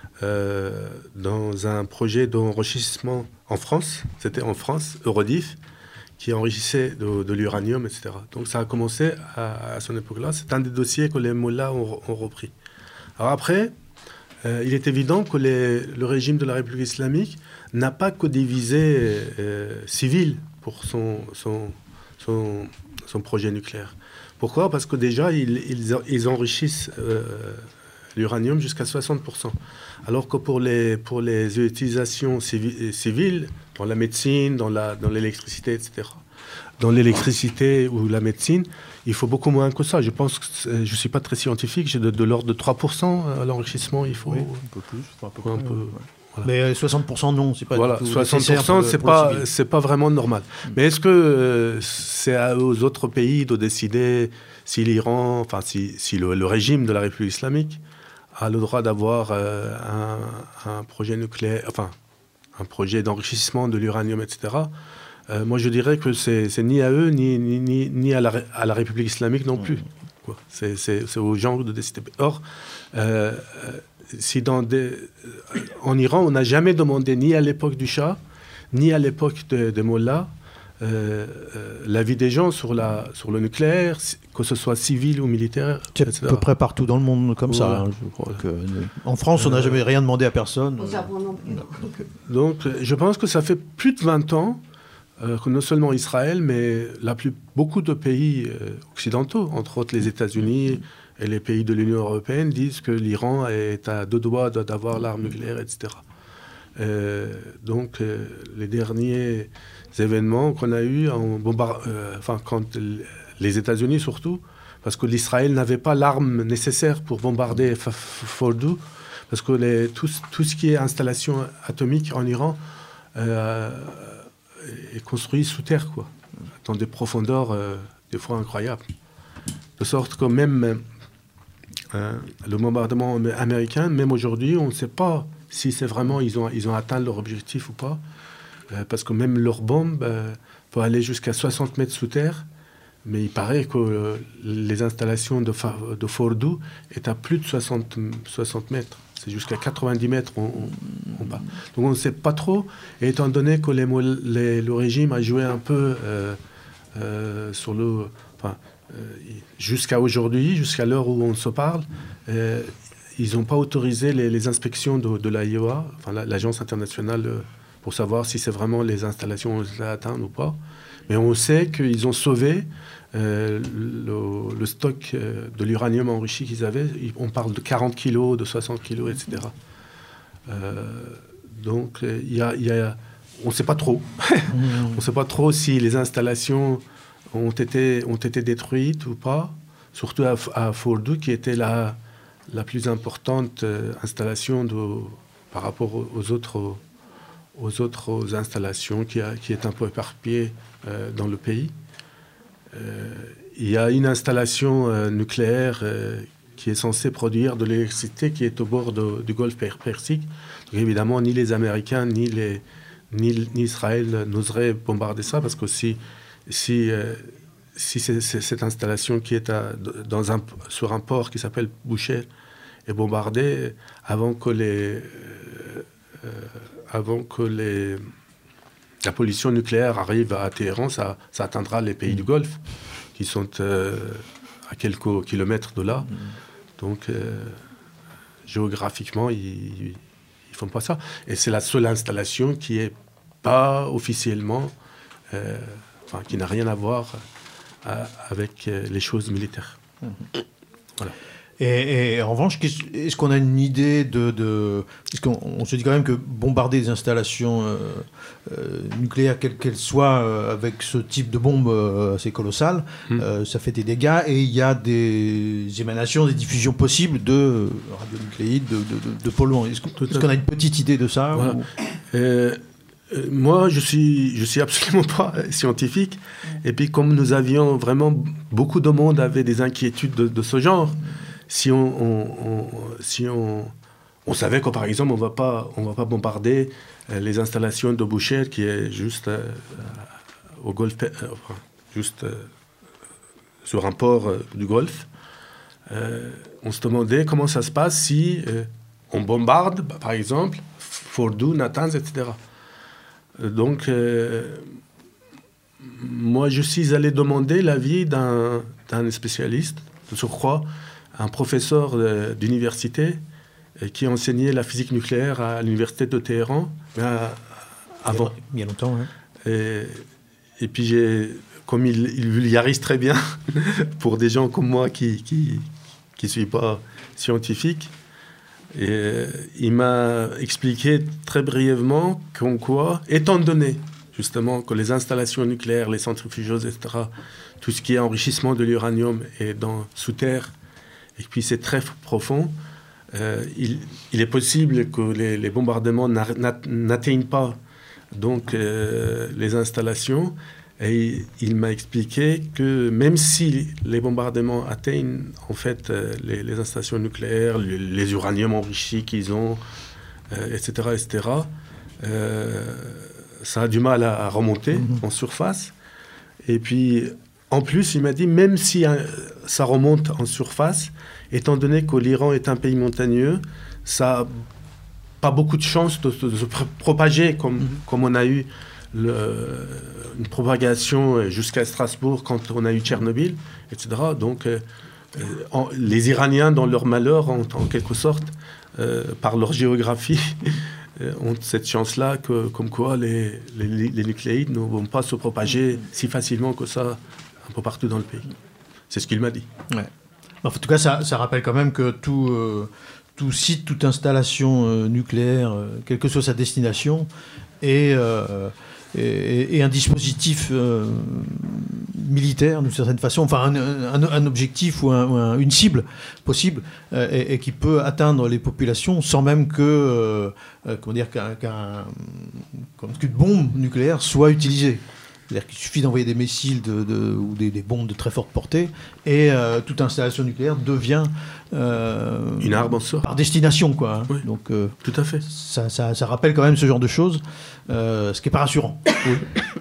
euh, dans un projet d'enrichissement en France. C'était en France, Eurodif, qui enrichissait de, de l'uranium, et cetera. Donc ça a commencé à, à son époque-là. C'est un des dossiers que les mollahs ont, ont repris. Alors après, euh, il est évident que les, le régime de la République islamique n'a pas que des visées euh, civiles pour son, son, son, son projet nucléaire. Pourquoi ? Parce que déjà, ils, ils, ils enrichissent euh, l'uranium jusqu'à soixante pour cent. Alors que pour les, pour les utilisations civi- civiles, dans la médecine, dans, la, dans l'électricité, et cetera, dans l'électricité ou la médecine, il faut beaucoup moins que ça. Je pense que je ne suis pas très scientifique, j'ai de, de l'ordre de trois pour cent à l'enrichissement, il faut... Oui, un peu plus. Enfin, à peu près, un peu, ouais. voilà. Mais soixante pour cent non, c'est pas voilà, du tout soixante pour cent, c'est pas, c'est pas vraiment normal. Mm. Mais est-ce que euh, c'est aux autres pays de décider si l'Iran, enfin si, si le, le régime de la République islamique a le droit d'avoir euh, un, un projet nucléaire, enfin un projet d'enrichissement de l'uranium, et cetera. Euh, moi, je dirais que c'est, c'est ni à eux ni, ni, ni, ni à, la, à la République islamique non plus. Mm. Quoi. C'est, c'est, c'est aux gens de décider. Or, euh, si dans des, en Iran, on n'a jamais demandé, ni à l'époque du Shah, ni à l'époque de, de Mollah, euh, euh, l'avis des gens sur, la, sur le nucléaire, que ce soit civil ou militaire. C'est à peu près partout dans le monde comme voilà. ça. Hein, je crois que, en France, on n'a euh, jamais rien demandé à personne. Au Japon non plus. Donc, je pense que ça fait plus de vingt ans euh, que non seulement Israël, mais la plus, beaucoup de pays euh, occidentaux, entre autres les États-Unis, et les pays de l'Union européenne disent que l'Iran est à deux doigts d'avoir l'arme nucléaire, et cetera. Euh, donc, euh, les derniers événements qu'on a eus, en bombard... euh, enfin, quand les États-Unis surtout, parce que l'Israël n'avait pas l'arme nécessaire pour bombarder Fordow, parce que les, tout, tout ce qui est installation atomique en Iran euh, est construit sous terre, quoi, dans des profondeurs euh, des fois incroyables. De sorte que même... Euh, le bombardement américain, même aujourd'hui, on ne sait pas si c'est vraiment ils ont, ils ont atteint leur objectif ou pas, euh, parce que même leur bombe euh, peut aller jusqu'à soixante mètres sous terre, mais il paraît que euh, les installations de, de Fordow est à plus de soixante, soixante mètres. C'est jusqu'à quatre-vingt-dix mètres en, en, en bas. Donc on ne sait pas trop, et étant donné que les, les, le régime a joué un peu euh, euh, sur le... Enfin, Euh, jusqu'à aujourd'hui, jusqu'à l'heure où on se parle, euh, ils n'ont pas autorisé les, les inspections de, de l'A I E A, enfin, la, l'Agence internationale, euh, pour savoir si c'est vraiment les installations ont été atteintes ou pas. Mais on sait qu'ils ont sauvé euh, le, le stock euh, de l'uranium enrichi qu'ils avaient. On parle de quarante kilos, de soixante kilos, et cetera. Euh, donc, il y a, y a, on ne sait pas trop. On ne sait pas trop si les installations... ont été, ont été détruites ou pas, surtout à, à Fordow, qui était la, la plus importante euh, installation de, par rapport aux autres, aux autres installations qui, a, qui est un peu éparpillée euh, dans le pays. Euh, il y a une installation euh, nucléaire euh, qui est censée produire de l'électricité qui est au bord de, du golfe Persique. Donc évidemment, ni les Américains ni, les, ni, ni Israël n'oseraient bombarder ça, parce que si... Si, euh, si c'est, c'est cette installation qui est à, dans un, sur un port qui s'appelle Boucher est bombardée, avant que, les, euh, euh, avant que les, la pollution nucléaire arrive à Téhéran, ça, ça atteindra les pays du Golfe, qui sont euh, à quelques kilomètres de là. Donc, euh, géographiquement, ils ne font pas ça. Et c'est la seule installation qui n'est pas officiellement... Euh, Enfin, qui n'a rien à voir euh, avec euh, les choses militaires. Mmh. Voilà. Et, et en revanche, est-ce qu'on a une idée de... de parce qu'on on se dit quand même que bombarder des installations euh, euh, nucléaires, quelles qu'elles soient, euh, avec ce type de bombe euh, assez colossale, mmh. euh, ça fait des dégâts, et il y a des émanations, des diffusions possibles de radionucléides, de, de, de, de polluants. Est-ce, qu'on, est-ce qu'on a une petite idée de ça voilà. ou... euh, Euh, moi, je suis, je suis absolument pas scientifique. Et puis, comme nous avions vraiment beaucoup de monde avait des inquiétudes de, de ce genre, si on, on, on si on, on savait que par exemple, on va pas, on va pas bombarder euh, les installations de Boucher, qui est juste euh, au Golfe, euh, enfin, juste euh, sur un port euh, du Golfe. Euh, on se demandait comment ça se passe si euh, on bombarde, bah, par exemple, Fordow, Natanz, et cetera. Donc, euh, moi, je suis allé demander l'avis d'un, d'un spécialiste, je crois, un professeur de, d'université euh, qui enseignait la physique nucléaire à l'université de Téhéran, euh, avant. Il y a longtemps, hein. Et, et puis, j'ai, comme il, il vulgarise très bien, pour des gens comme moi qui qui qui suis pas scientifique, et il m'a expliqué très brièvement qu'en quoi, étant donné justement, que les installations nucléaires, les centrifugeuses, et cetera, tout ce qui est enrichissement de l'uranium est dans, sous terre, et puis c'est très profond, euh, il, il est possible que les, les bombardements n'atteignent pas donc, euh, les installations. Et il, il m'a expliqué que même si les bombardements atteignent en fait euh, les, les installations nucléaires, les, les uraniums enrichis qu'ils ont, euh, et cetera, et cetera, euh, ça a du mal à, à remonter mmh. en surface. Et puis, en plus, il m'a dit, même si hein, ça remonte en surface, étant donné que l'Iran est un pays montagneux, ça n'a pas beaucoup de chances de, de, de se propager comme, mmh. comme on a eu le, une propagation jusqu'à Strasbourg quand on a eu Tchernobyl, et cetera. Donc, euh, en, les Iraniens, dans leur malheur, ont, en quelque sorte, euh, par leur géographie, ont cette chance-là, que, comme quoi les, les, les nucléides ne vont pas se propager si facilement que ça un peu partout dans le pays. C'est ce qu'il m'a dit. Ouais. En tout cas, ça, ça rappelle quand même que tout, euh, tout site, toute installation euh, nucléaire, euh, quelle que soit sa destination, est, euh, est, est un dispositif euh, militaire, d'une certaine façon, enfin un, un, un objectif ou, un, ou un, une cible possible, euh, et, et qui peut atteindre les populations sans même que, euh, comment dire, qu'un, qu'un, qu'une bombe nucléaire soit utilisée. C'est-à-dire qu'il suffit d'envoyer des missiles de, de, ou des, des bombes de très forte portée et euh, toute installation nucléaire devient euh, une arme en soi par destination, quoi. Hein. Oui, donc euh, tout à fait. Ça, ça, ça rappelle quand même ce genre de choses, euh, ce qui est pas rassurant. Oui.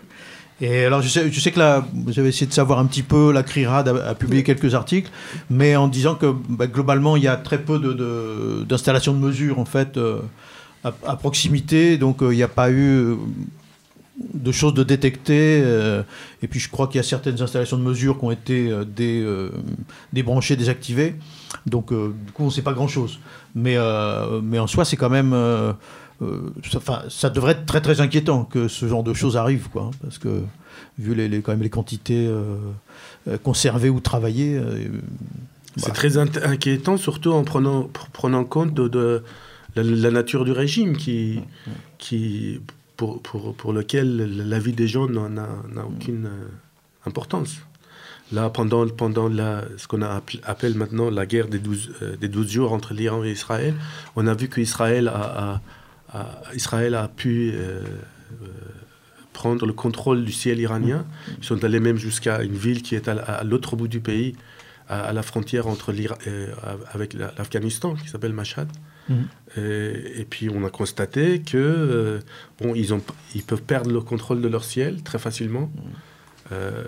Et alors je sais, je sais que là, j'avais essayé de savoir un petit peu, la CRIRAD a, a publié quelques articles, mais en disant que bah, globalement il y a très peu de, de, d'installations de mesure en fait euh, à, à proximité, donc euh, il n'y a pas eu de choses de détecter, euh, et puis je crois qu'il y a certaines installations de mesure qui ont été euh, dé, euh, débranchées, désactivées, donc euh, du coup on ne sait pas grand-chose. Mais, euh, mais en soi c'est quand même, euh, euh, ça, ça devrait être très très inquiétant que ce genre de choses arrivent, quoi, hein, parce que vu les, les, quand même les quantités euh, conservées ou travaillées... Euh, c'est voilà. très in- inquiétant, surtout en prenant, prenant compte de, de la, la nature du régime qui... Mmh. qui Pour, pour, pour lequel la vie des gens n'a, n'a aucune euh, importance. Là, pendant, pendant la, ce qu'on a appel, appelle maintenant la guerre des douze, euh, des douze jours entre l'Iran et Israël, on a vu qu'Israël a, a, a, Israël a pu euh, euh, prendre le contrôle du ciel iranien. Ils sont allés même jusqu'à une ville qui est à, à l'autre bout du pays, à, à la frontière entre l'Iran, euh, avec l'Afghanistan, qui s'appelle Mashhad. Mmh. Et, et puis on a constaté que euh, bon, ils, ont, ils peuvent perdre le contrôle de leur ciel très facilement, mmh. euh,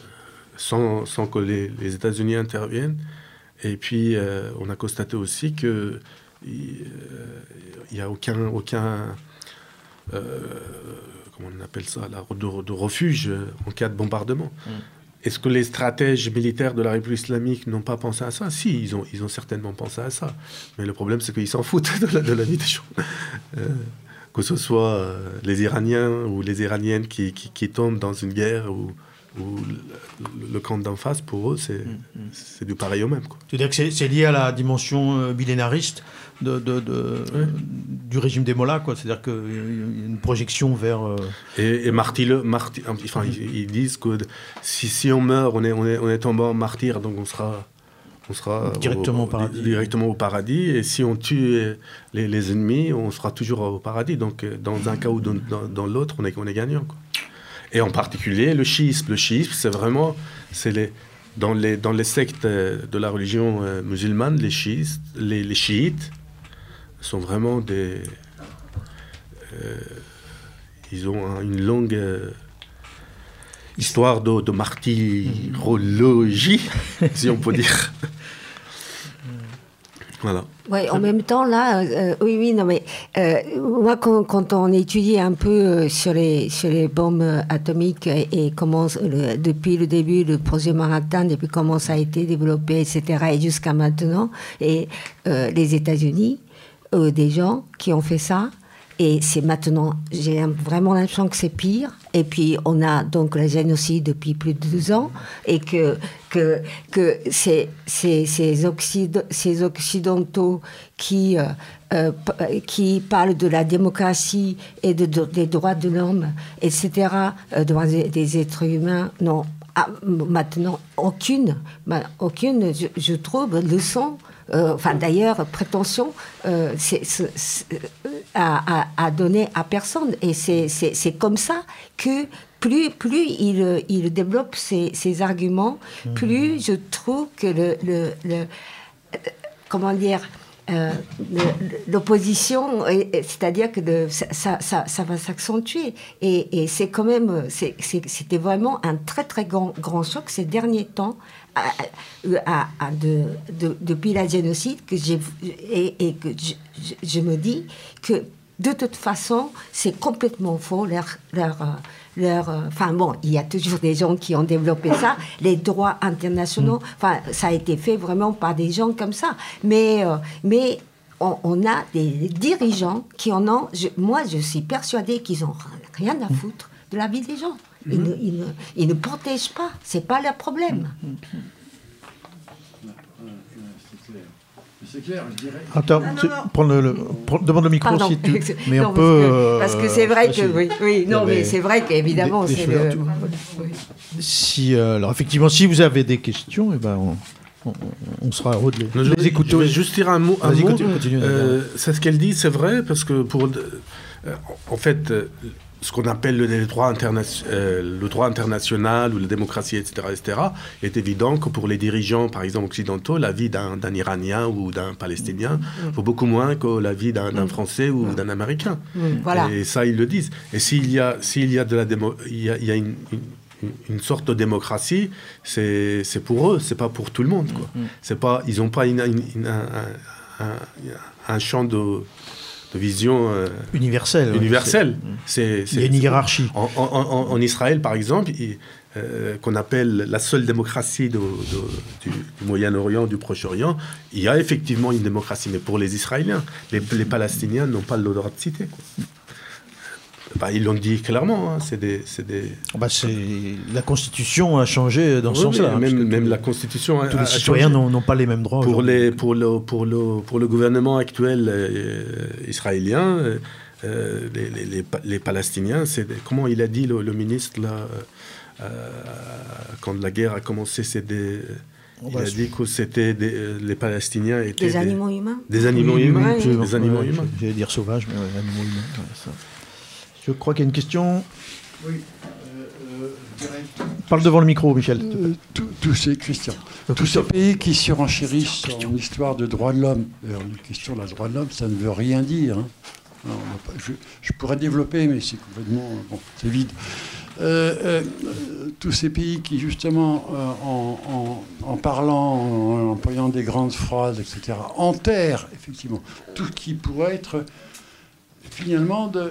sans, sans que les, les États-Unis interviennent. Et puis euh, on a constaté aussi que il n'y a aucun, aucun euh, comment on appelle ça, là, de, de refuge en cas de bombardement. Mmh. Est-ce que les stratèges militaires de la République islamique n'ont pas pensé à ça ? Si, ils ont, ils ont certainement pensé à ça. Mais le problème, c'est qu'ils s'en foutent de la, de la vie des gens. Euh, que ce soit euh, les Iraniens ou les Iraniennes qui, qui, qui tombent dans une guerre ou, ou le, le camp d'en face, pour eux, c'est, mmh. c'est du pareil au même. Quoi. Tu veux dire que c'est, c'est lié à la dimension euh, millénariste de, de, de, oui. du régime des Mollahs, quoi. C'est-à-dire qu'il y a une projection vers... Euh... Et, et martyr, martyr, enfin, mmh. ils, ils disent que si, si on meurt, on est, on est, on est tombé en martyr, donc on sera... On sera directement au, au, paradis. directement au paradis. Et si on tue les, les ennemis, on sera toujours au paradis. Donc, dans un cas ou dans, dans, dans l'autre, on est, on est gagnant, quoi. Et en particulier, le chiisme. Le chiisme, c'est vraiment... C'est les, dans, les, dans les sectes de la religion euh, musulmane, les, chiistes, les, les chiites sont vraiment des... Euh, ils ont un, une longue... Euh, histoire de, de martyrologie, si on peut dire. Voilà. Ouais, en même temps, là, euh, oui, oui, non, mais euh, moi, quand, quand on étudie un peu euh, sur, les, sur les bombes atomiques et, et comment, le, depuis le début, le projet Manhattan, depuis comment ça a été développé, et cetera, et jusqu'à maintenant, et euh, les États-Unis, euh, des gens qui ont fait ça, et c'est maintenant, j'ai vraiment l'impression que c'est pire. Et puis, on a donc le génocide depuis plus de deux ans, et que, que, que ces, ces, ces, occid- ces Occidentaux qui, euh, euh, qui parlent de la démocratie et de, de, des droits de l'homme, et cetera, euh, droits des, des êtres humains, non, ah, maintenant, aucune, bah, aucune, je, je trouve, leçon. Euh, enfin, d'ailleurs, prétention euh, c'est, c'est, c'est, à, à, à donner à personne. Et c'est, c'est, c'est comme ça que plus, plus il, il développe ses, ses arguments, mmh. plus je trouve que le... le, le euh, comment dire euh, le, l'opposition, c'est-à-dire que le, ça, ça, ça va s'accentuer. Et, et c'est quand même... C'est, c'est, c'était vraiment un très, très grand, grand choc ces derniers temps. À, à, à de, de, depuis la génocide que j'ai, et, et que je, je, je me dis que de toute façon c'est complètement faux leur, leur, leur, enfin bon, il y a toujours des gens qui ont développé ça, les droits internationaux, enfin ça a été fait vraiment par des gens comme ça, mais, euh, mais on, on a des dirigeants qui en ont, je, moi je suis persuadée qu'ils n'ont rien à foutre de la vie des gens. Ils, mmh. ne, ils, ne, ils ne protègent pas, c'est pas leur problème. Mmh. C'est clair, je dirais. Attends, non, non, non. Prends le, le, prends, demande le micro Pardon. Si tu. Mais non, un peu. Parce que, parce que c'est vrai que oui, oui, non, mais c'est vrai qu'évidemment des, des c'est le. Oui. Si, euh, alors effectivement, si vous avez des questions, eh ben on, on, on sera heureux de les, non, je, les écouter. Je vais juste dire un mot. Un mot. Continue, continue, euh, c'est ce qu'elle dit, c'est vrai, parce que pour, euh, en fait. Euh, ce qu'on appelle le droit, interna- euh, le droit international ou la démocratie, et cetera, et cetera, est évident que pour les dirigeants, par exemple, occidentaux, la vie d'un, d'un Iranien ou d'un Palestinien mmh. vaut beaucoup moins que la vie d'un, d'un Français ou mmh. d'un Américain. Mmh. Voilà. Et ça, ils le disent. Et s'il y a, s'il y a, de la démo- il y a, il y a une, une, une sorte de démocratie, c'est, c'est pour eux, c'est pas pour tout le monde, quoi. Mmh. C'est pas, ils n'ont pas une, une, une, un, un, un, un champ de... de vision euh, universelle. universelle. Ouais, c'est, c'est, il y a une hiérarchie. En, en, en, en Israël, par exemple, il, euh, qu'on appelle la seule démocratie de, de, du, du Moyen-Orient, du Proche-Orient, il y a effectivement une démocratie, mais pour les Israéliens. Les, les Palestiniens n'ont pas le droit de citer, quoi. Bah, ils l'ont dit clairement, hein, c'est des... C'est des... Bah, c'est... La Constitution a changé dans ce oui, sens-là. Même, hein, même tout, la Constitution tous a, les citoyens n'ont, n'ont pas les mêmes droits. Pour, les, pour, le, pour, le, pour le gouvernement actuel euh, israélien, euh, les, les, les, les Palestiniens, c'est des, comment il a dit le, le ministre, là, euh, quand la guerre a commencé, c'est des... Il bah, a dit que c'était des, les Palestiniens étaient... Des animaux des, humains Des animaux oui, humains, oui, des animaux ouais, humains. J'allais dire sauvages, mais ouais, animaux humains, ouais, ça... Je crois qu'il y a une question. Oui. Euh, euh, Parle devant le micro, Michel. Euh, tous ces Christian, tous ces pays qui surrenchérissent en histoire de droits de l'homme. D'ailleurs, la question des droits de l'homme, ça ne veut rien dire. Hein. Non, je, je pourrais développer, mais c'est complètement bon, c'est vide. Euh, euh, tous ces pays qui, justement, euh, en, en, en parlant, en, en employant des grandes phrases, et cetera, enterrent effectivement tout ce qui pourrait être finalement de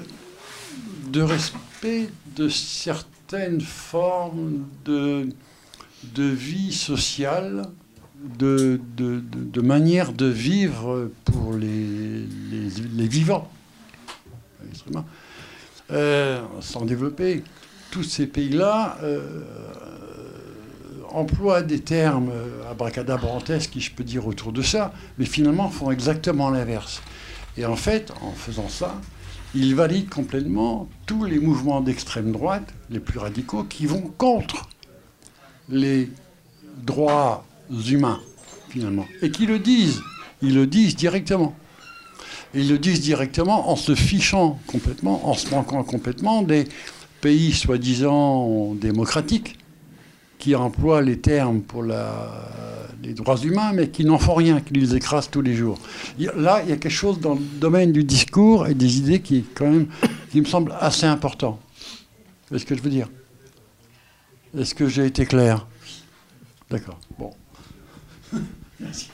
de respect de certaines formes de, de vie sociale, de, de, de, de manière de vivre pour les, les, les vivants. Euh, sans développer, tous ces pays-là euh, emploient des termes abracadabrantesques, qui je peux dire autour de ça, mais finalement font exactement l'inverse. Et en fait, en faisant ça, il valide complètement tous les mouvements d'extrême droite, les plus radicaux, qui vont contre les droits humains, finalement. Et qui le disent. Ils le disent directement. Et ils le disent directement en se fichant complètement, en se manquant complètement des pays soi-disant démocratiques, qui emploient les termes pour la, les droits humains, mais qui n'en font rien, qui les écrasent tous les jours. Il y a, là, il y a quelque chose dans le domaine du discours et des idées qui, quand même, qui me semble assez important. C'est ce que je veux dire. Est-ce que j'ai été clair ? D'accord. Bon. Merci.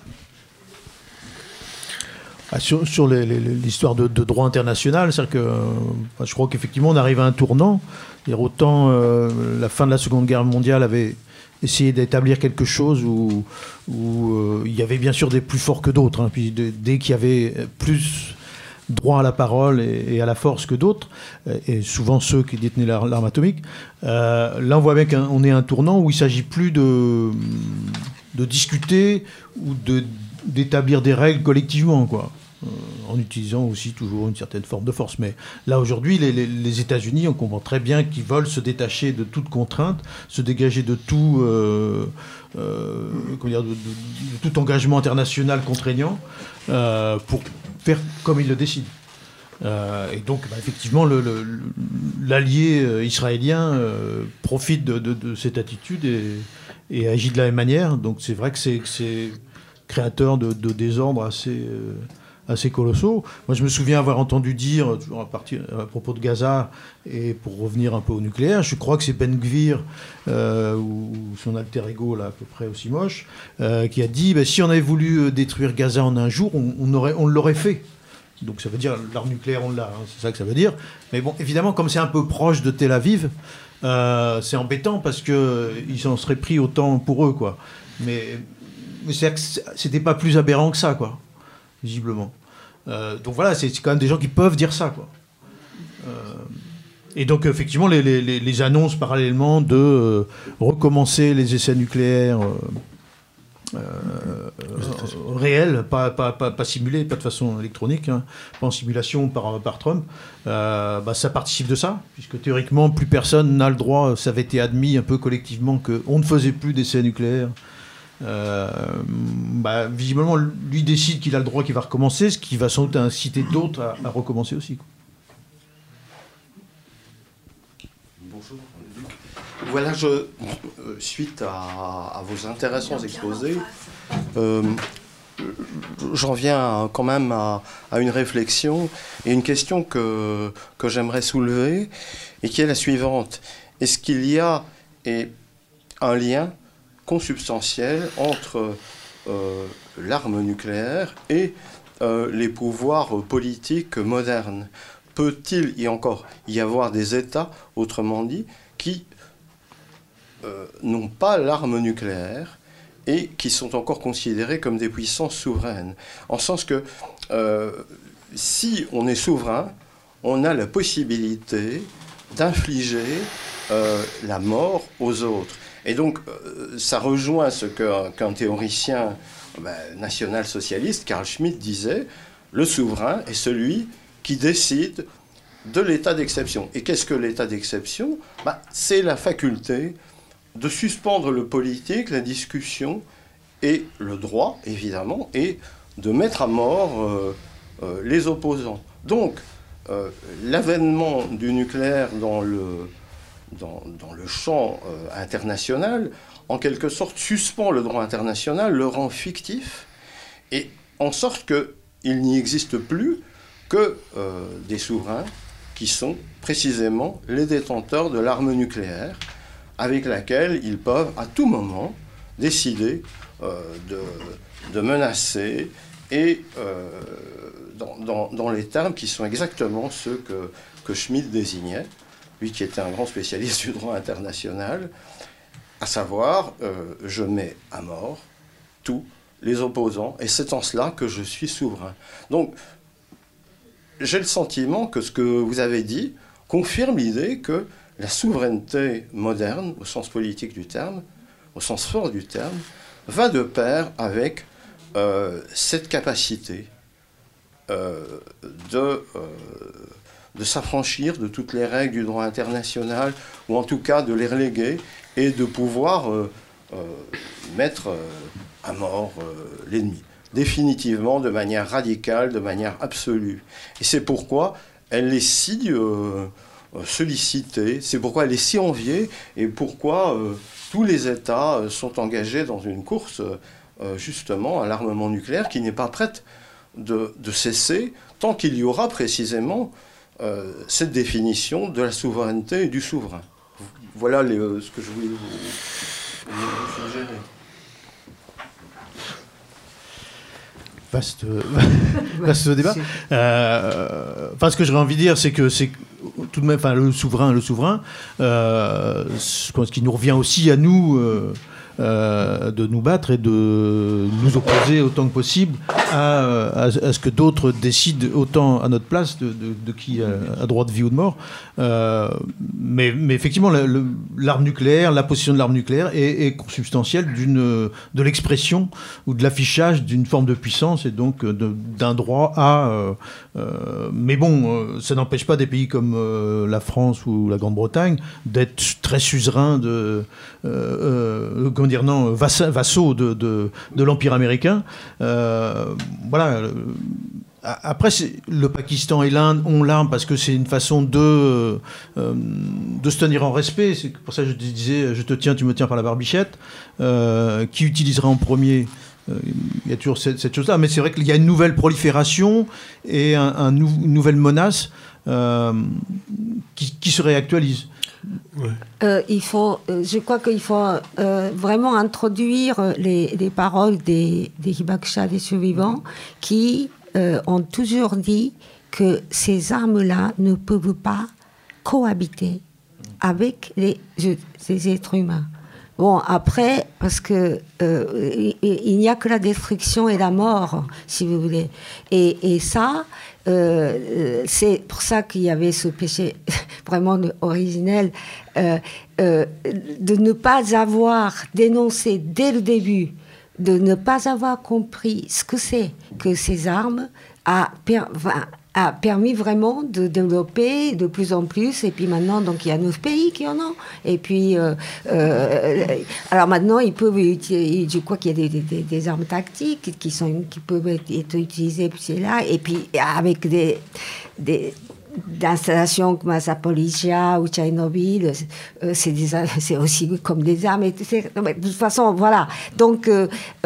Ah, sur sur les, les, l'histoire de, de droit international, c'est-à-dire que euh, je crois qu'effectivement on arrive à un tournant. Et autant euh, la fin de la Seconde Guerre mondiale avait essayé d'établir quelque chose où, où euh, il y avait bien sûr des plus forts que d'autres. Hein, puis de, dès qu'il y avait plus droit à la parole et, et à la force que d'autres, et souvent ceux qui détenaient l'arme atomique. Euh, là, on voit bien qu'on est à un tournant où il ne s'agit plus de, de discuter ou de, d'établir des règles collectivement, quoi. Euh, en utilisant aussi toujours une certaine forme de force. Mais là, aujourd'hui, les, les, les États-Unis, on comprend très bien qu'ils veulent se détacher de toute contrainte, se dégager de tout, euh, euh, comment dire, de, de, de tout engagement international contraignant euh, pour faire comme ils le décident. Euh, et donc, bah, effectivement, le, le, l'allié euh, israélien euh, profite de, de, de cette attitude et, et agit de la même manière. Donc, c'est vrai que c'est, que c'est créateur de, de désordres assez... Euh, assez colossaux. Moi, je me souviens avoir entendu dire, toujours à, partir, à propos de Gaza, et pour revenir un peu au nucléaire, je crois que c'est Ben Gvir, euh, ou son alter ego, là, à peu près aussi moche, euh, qui a dit, bah, si on avait voulu détruire Gaza en un jour, on, on, aurait, on l'aurait fait. Donc ça veut dire, l'arme nucléaire, on l'a, hein, c'est ça que ça veut dire. Mais bon, évidemment, comme c'est un peu proche de Tel Aviv, euh, c'est embêtant parce qu'ils s'en seraient pris autant pour eux, quoi. Mais, mais c'est, c'était pas plus aberrant que ça, quoi, visiblement. Euh, donc voilà, c'est, c'est quand même des gens qui peuvent dire ça, quoi. Euh, et donc effectivement, les, les, les annonces parallèlement de euh, recommencer les essais nucléaires euh, euh, réels, pas, pas, pas, pas simulés, pas de façon électronique, hein, pas en simulation par, par Trump, euh, bah, ça participe de ça, puisque théoriquement, plus personne n'a le droit, ça avait été admis un peu collectivement qu'on ne faisait plus d'essais nucléaires. Euh, bah, visiblement, lui décide qu'il a le droit, qu'il va recommencer, ce qui va sans doute inciter d'autres à, à recommencer aussi, quoi. Bonjour. Voilà, je, euh, suite à, à vos intéressants exposés, euh, j'en viens quand même à, à une réflexion et une question que, que j'aimerais soulever, et qui est la suivante. Est-ce qu'il y a et, un lien consubstantiel entre euh, l'arme nucléaire et euh, les pouvoirs politiques modernes? Peut-il y encore y avoir des États, autrement dit, qui euh, n'ont pas l'arme nucléaire et qui sont encore considérés comme des puissances souveraines? En sens que euh, si on est souverain, on a la possibilité d'infliger euh, la mort aux autres. Et donc, euh, ça rejoint ce que, qu'un théoricien ben, national-socialiste, Carl Schmitt, disait, le souverain est celui qui décide de l'état d'exception. Et qu'est-ce que l'état d'exception? Ben, c'est la faculté de suspendre le politique, la discussion et le droit, évidemment, et de mettre à mort euh, euh, les opposants. Donc, euh, l'avènement du nucléaire dans le... Dans, dans le champ euh, international, en quelque sorte suspend le droit international, le rend fictif, et en sorte qu'il n'y existe plus que euh, des souverains qui sont précisément les détenteurs de l'arme nucléaire, avec laquelle ils peuvent à tout moment décider euh, de, de menacer, et euh, dans, dans, dans les termes qui sont exactement ceux que, que Schmitt désignait, lui qui était un grand spécialiste du droit international, à savoir, euh, je mets à mort tous les opposants, et c'est en cela que je suis souverain. Donc, j'ai le sentiment que ce que vous avez dit confirme l'idée que la souveraineté moderne, au sens politique du terme, au sens fort du terme, va de pair avec euh, cette capacité euh, de... Euh, de s'affranchir de toutes les règles du droit international, ou en tout cas de les reléguer, et de pouvoir euh, euh, mettre euh, à mort euh, l'ennemi, définitivement, de manière radicale, de manière absolue. Et c'est pourquoi elle est si euh, sollicitée, c'est pourquoi elle est si enviée, et pourquoi euh, tous les États sont engagés dans une course, euh, justement, à l'armement nucléaire, qui n'est pas prête de, de cesser, tant qu'il y aura précisément Euh, cette définition de la souveraineté et du souverain. Voilà les, euh, ce que je voulais vous, vous suggérer. Vaste, vaste débat. Euh, enfin, ce que j'aurais envie de dire, c'est que c'est tout de même, enfin, le souverain, le souverain, euh, ce qui nous revient aussi à nous, euh, euh, de nous battre et de nous opposer autant que possible à, à, à ce que d'autres décident autant à notre place de, de, de qui a, a droit de vie ou de mort. Euh, mais, mais effectivement, la, le, l'arme nucléaire, la possession de l'arme nucléaire est, est consubstantielle d'une, de l'expression ou de l'affichage d'une forme de puissance et donc de, d'un droit à... Euh, euh, mais bon, euh, ça n'empêche pas des pays comme euh, la France ou la Grande-Bretagne d'être très suzerains de... Euh, euh, comment dire, non, vassaux de, de, de l'Empire américain. Euh, voilà... Après, c'est, le Pakistan et l'Inde ont l'arme parce que c'est une façon de, euh, de se tenir en respect. C'est pour ça que je te disais, je te tiens, tu me tiens par la barbichette. Euh, qui utilisera en premier ? Il euh, y a toujours cette, cette chose-là. Mais c'est vrai qu'il y a une nouvelle prolifération et un, un nou, une nouvelle menace euh, qui, qui se réactualise. Ouais. Euh, il faut, euh, je crois qu'il faut euh, vraiment introduire les, les paroles des, des Hibakusha, des survivants, qui... Euh, ont toujours dit que ces armes-là ne peuvent pas cohabiter avec les, les êtres humains. Bon, après, parce que euh, il, il n'y a que la destruction et la mort, si vous voulez. Et, et ça, euh, c'est pour ça qu'il y avait ce péché vraiment originel euh, euh, de ne pas avoir dénoncé dès le début, de ne pas avoir compris ce que c'est que ces armes a, per, a permis vraiment de développer de plus en plus. Et puis maintenant, donc, il y a neuf pays qui en ont. Et puis, euh, euh, alors maintenant, ils peuvent utiliser, je crois qu'il y a des, des, des armes tactiques qui, sont, qui peuvent être utilisées puis là. Et puis, avec des... des d'installations comme à Zaporizhia ou Tchernobyl, euh, c'est, des, c'est aussi comme des armes. Et de toute façon, voilà. Donc, euh,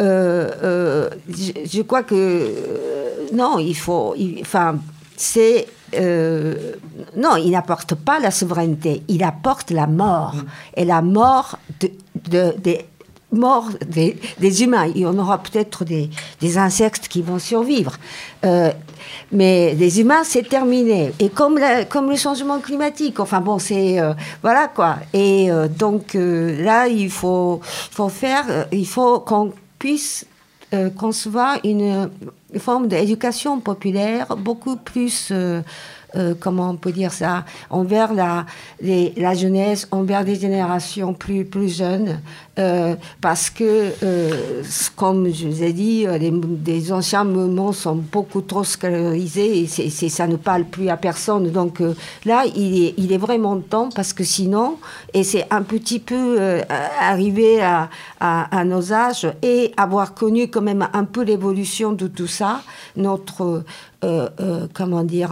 euh, je, je crois que euh, non, il faut. Il, enfin, c'est euh, non, il n'apporte pas la souveraineté, il apporte la mort. Mmh. Et la mort de, de, de mort des, des humains. Il y en aura peut-être des, des insectes qui vont survivre. Euh, mais les humains, c'est terminé. Et comme, la, comme le changement climatique, enfin bon, c'est... Euh, voilà, quoi. Et euh, donc, euh, là, il faut, faut faire... Euh, il faut qu'on puisse euh, concevoir une, une forme d'éducation populaire beaucoup plus... Euh, Euh, comment on peut dire ça, envers la, les, la jeunesse, envers des générations plus, plus jeunes, euh, parce que, euh, comme je vous ai dit, les, les anciens mouvements sont beaucoup trop scolarisés et c'est, c'est, ça ne parle plus à personne. Donc euh, là, il est, il est vraiment temps, parce que sinon, et c'est un petit peu euh, arrivé à, à, à nos âges et avoir connu quand même un peu l'évolution de tout ça, notre... Euh, euh, comment dire,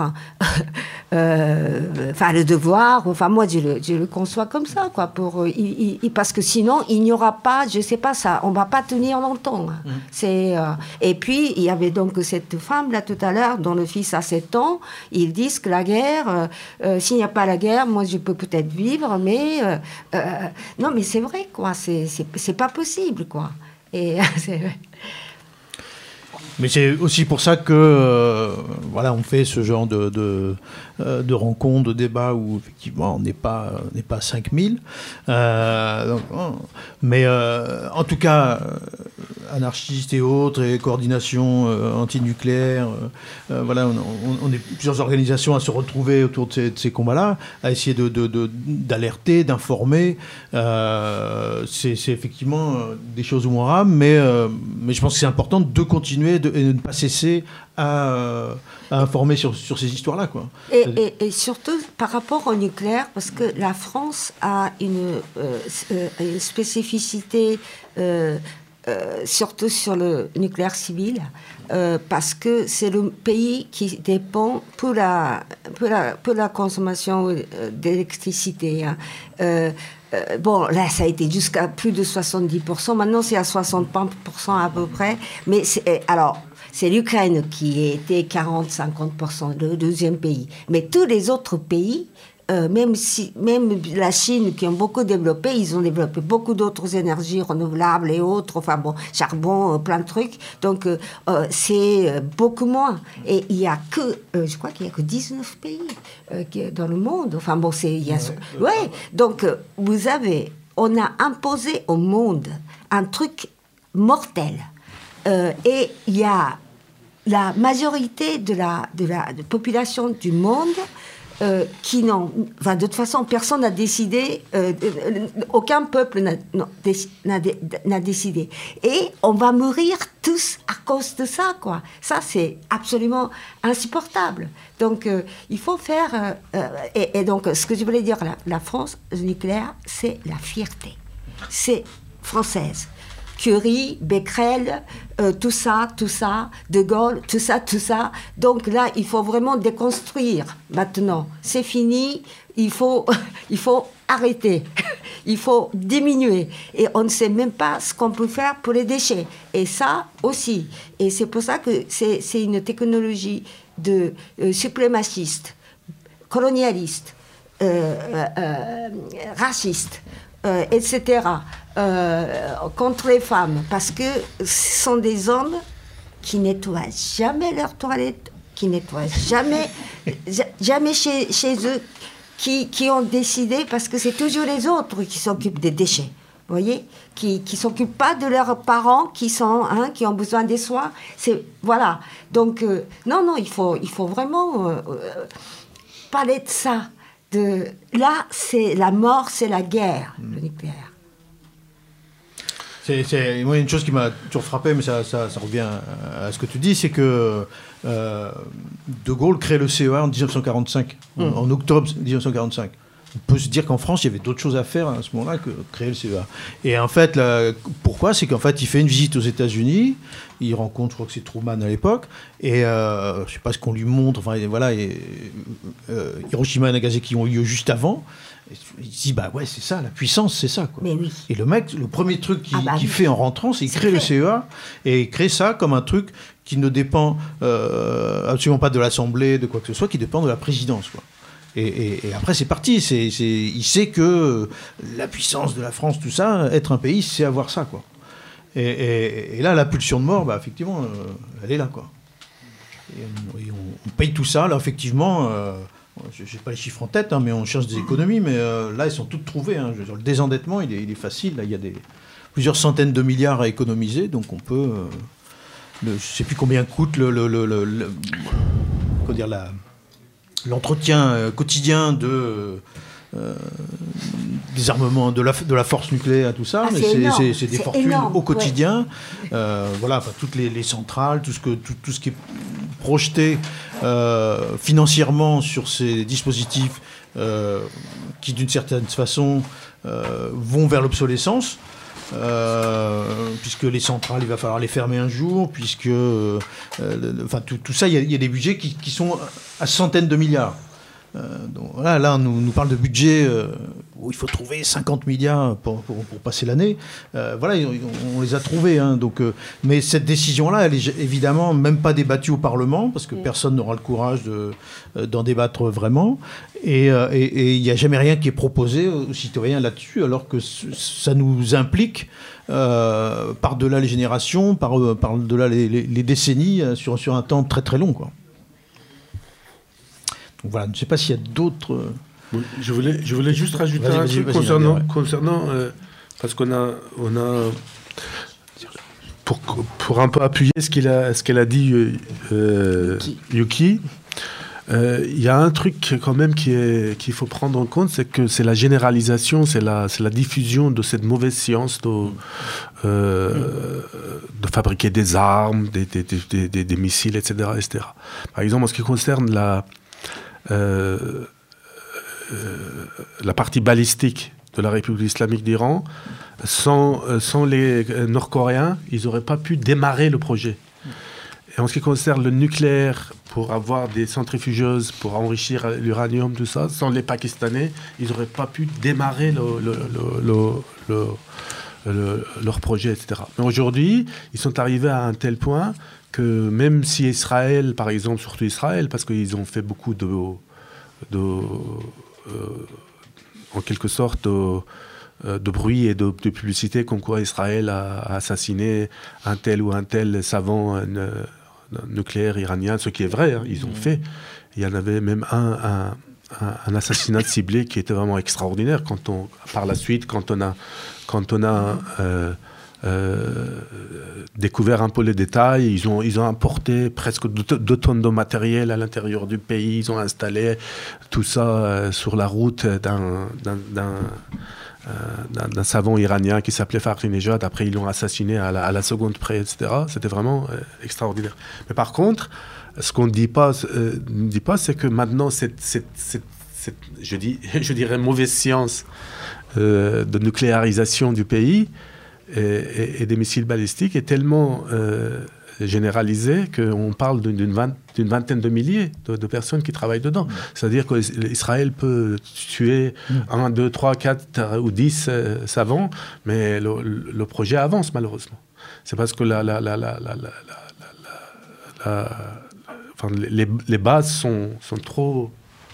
euh, enfin le devoir, enfin moi je le, je le conçois comme ça, quoi, pour, il, il, parce que sinon il n'y aura pas, je sais pas ça, on va pas tenir longtemps. Mmh. C'est, euh, et puis il y avait donc cette femme là tout à l'heure dont le fils a sept ans, ils disent que la guerre, euh, euh, s'il n'y a pas la guerre, moi je peux peut-être vivre, mais euh, euh, non mais c'est vrai, quoi, c'est, c'est, c'est pas possible, quoi. Et c'est vrai. Mais c'est aussi pour ça que euh, voilà, on fait ce genre de, de, euh, de rencontres, de débats où effectivement on n'est pas, on n'est pas cinq mille. Euh, donc, oh. Mais euh, en tout cas, euh, anarchistes et autres, et coordination euh, antinucléaire, euh, euh, voilà, on, on, on est plusieurs organisations à se retrouver autour de ces, de ces combats-là, à essayer de, de, de, d'alerter, d'informer. Euh, c'est, c'est effectivement des choses où on rame, mais, euh, mais je pense que c'est important de continuer de, et de ne pas cesser à, à informer sur, sur ces histoires-là, quoi. Et, et, et surtout par rapport au nucléaire, parce que la France a une, euh, une spécificité, euh, euh, surtout sur le nucléaire civil, euh, parce que c'est le pays qui dépend pour la, pour la, pour la consommation d'électricité. Hein. Euh, Euh, bon, là, ça a été jusqu'à plus de soixante-dix pour cent. Maintenant, c'est à soixante pour cent à peu près. Mais c'est, alors, c'est l'Ukraine qui était quarante à cinquante pour cent, le deuxième pays. Mais tous les autres pays, euh, même, si, même la Chine, qui ont beaucoup développé, ils ont développé beaucoup d'autres énergies renouvelables et autres, enfin bon, charbon, euh, plein de trucs. Donc, euh, euh, c'est beaucoup moins. Et il n'y a que, euh, je crois qu'il n'y a que dix-neuf pays euh, dans le monde. Enfin bon, c'est... Il y a, ouais, ouais. Donc, euh, vous avez on a imposé au monde un truc mortel. Euh, et il y a la majorité de la, de la de population du monde euh, qui n'ont... Enfin, de toute façon, personne n'a décidé, euh, euh, aucun peuple n'a, non, déc, n'a, n'a décidé. Et on va mourir tous à cause de ça, quoi. Ça, c'est absolument insupportable. Donc, euh, il faut faire... Euh, euh, et, et donc, ce que je voulais dire, la, la France nucléaire, c'est la fierté. C'est française. Curie, Becquerel, euh, tout ça, tout ça, De Gaulle, tout ça, tout ça. Donc là, il faut vraiment déconstruire maintenant. C'est fini, il faut, il faut arrêter, il faut diminuer. Et on ne sait même pas ce qu'on peut faire pour les déchets. Et ça aussi. Et c'est pour ça que c'est, c'est une technologie de euh, suprémaciste, colonialiste, euh, euh, raciste, euh, et cetera, Euh, contre les femmes, parce que ce sont des hommes qui nettoient jamais leurs toilettes, qui nettoient jamais, jamais chez, chez eux, qui, qui ont décidé, parce que c'est toujours les autres qui s'occupent des déchets, vous voyez, qui qui s'occupent pas de leurs parents, qui sont, hein, qui ont besoin des soins, c'est voilà. Donc euh, non non, il faut il faut vraiment euh, euh, parler de ça. De là, c'est la mort, c'est la guerre, mmh. le nucléaire. C'est, c'est, moi, une chose qui m'a toujours frappé, mais ça, ça, ça revient à ce que tu dis, c'est que euh, De Gaulle crée le C E A en dix-neuf cent quarante-cinq, mmh. en, en octobre dix-neuf cent quarante-cinq. On peut se dire qu'en France, il y avait d'autres choses à faire à ce moment-là que créer le C E A. Et en fait, là, pourquoi ? C'est qu'en fait, il fait une visite aux États-Unis, il rencontre, je crois que c'est Truman à l'époque, et euh, je ne sais pas ce qu'on lui montre, enfin voilà, et, euh, Hiroshima et Nagasaki ont eu lieu juste avant. Il se dit, bah ouais, c'est ça, la puissance, c'est ça, quoi. Mais oui. Et le mec, le premier truc qu'il, ah bah qu'il oui. fait en rentrant, c'est qu'il crée le C E A, et il crée ça comme un truc qui ne dépend euh, absolument pas de l'Assemblée, de quoi que ce soit, qui dépend de la présidence, quoi. Et, et, et après, c'est parti. C'est, c'est, il sait que la puissance de la France, tout ça, être un pays, c'est avoir ça, quoi. Et, et, et là, la pulsion de mort, bah, effectivement, euh, elle est là, quoi. Et on, et on, on paye tout ça, là, effectivement. Euh, je n'ai pas les chiffres en tête, hein, mais on cherche des économies. Mais euh, là, elles sont toutes trouvées. Hein. Je veux dire, le désendettement, il est, il est facile. Là, il y a des, plusieurs centaines de milliards à économiser. Donc, on peut. Euh, le, je ne sais plus combien coûte le. le, le, le, le comment dire, la. l'entretien euh, quotidien de, euh, des armements, de la, de la force nucléaire, tout ça, ah, mais c'est, c'est, c'est, c'est des c'est fortunes énorme, au quotidien. Ouais. Euh, voilà, enfin, toutes les, les centrales, tout ce, que, tout, tout ce qui est projeté euh, financièrement sur ces dispositifs euh, qui, d'une certaine façon, euh, vont vers l'obsolescence. Euh, puisque les centrales, il va falloir les fermer un jour, puisque, euh, le, enfin, tout, tout ça, il y, y a des budgets qui, qui sont à centaines de milliards. Euh, donc, voilà, là, on nous, nous parle de budget euh, où il faut trouver cinquante milliards pour, pour, pour passer l'année. Euh, voilà, on, on les a trouvés. Hein, donc, euh, mais cette décision-là, elle est évidemment même pas débattue au Parlement, parce que personne n'aura le courage de, d'en débattre vraiment. Et il n'y a jamais rien qui est proposé aux citoyens là-dessus, alors que ça nous implique euh, par-delà les générations, par, par-delà les, les, les décennies, sur, sur un temps très très long, quoi. Donc voilà, je ne sais pas s'il y a d'autres... Oui, je, voulais, je voulais juste rajouter vas-y, un vas-y, truc vas-y, concernant... vas-y, ouais. concernant euh, parce qu'on a... On a pour, pour un peu appuyer ce, qu'il a, ce qu'elle a dit, euh, Yuki, Yuki il euh, y a un truc quand même qui est, qu'il faut prendre en compte, c'est que c'est la généralisation, c'est la, c'est la diffusion de cette mauvaise science de, euh, de fabriquer des armes, des, des, des, des, des missiles, et cetera, et cetera. Par exemple, en ce qui concerne la, euh, euh, la partie balistique de la République islamique d'Iran, sans, sans les Nord-Coréens, ils n'auraient pas pu démarrer le projet. Et en ce qui concerne le nucléaire, pour avoir des centrifugeuses, pour enrichir l'uranium, tout ça, sans les Pakistanais, ils n'auraient pas pu démarrer le, le, le, le, le, le, leur projet, et cetera. Mais aujourd'hui, ils sont arrivés à un tel point que même si Israël, par exemple, surtout Israël, parce qu'ils ont fait beaucoup de... de euh, en quelque sorte... de, de bruit et de, de publicité comme quoi Israël a, a assassiné un tel ou un tel savant euh, nucléaire iranien, ce qui est vrai, hein, ils ont mmh. fait. Il y en avait même un, un, un, un assassinat ciblé qui était vraiment extraordinaire. Quand on, par la suite, quand on a, quand on a euh, euh, découvert un peu les détails, ils ont, ils ont importé presque deux, deux tonnes de matériel à l'intérieur du pays. Ils ont installé tout ça euh, sur la route d'un, d'un, d'un Euh, d'un savant iranien qui s'appelait Fakhrinejad. Après, ils l'ont assassiné à la, à la seconde près, et cetera. C'était vraiment euh, extraordinaire. Mais par contre, ce qu'on ne dit pas, euh, ne dit pas, c'est que maintenant, cette, cette, cette, cette, je, dis, je dirais, mauvaise science euh, de nucléarisation du pays et, et, et des missiles balistiques est tellement euh, généralisée qu'on parle d'une, vingt, d'une vingtaine de milliers de, de personnes qui travaillent dedans. Mmh. C'est-à-dire qu'Israël peut tuer mmh. un, deux, trois, quatre ou dix euh, savants, mais le, le projet avance malheureusement. C'est parce que la, la, la, la, la, la, la, la, enfin, les, les bases sont, sont trop...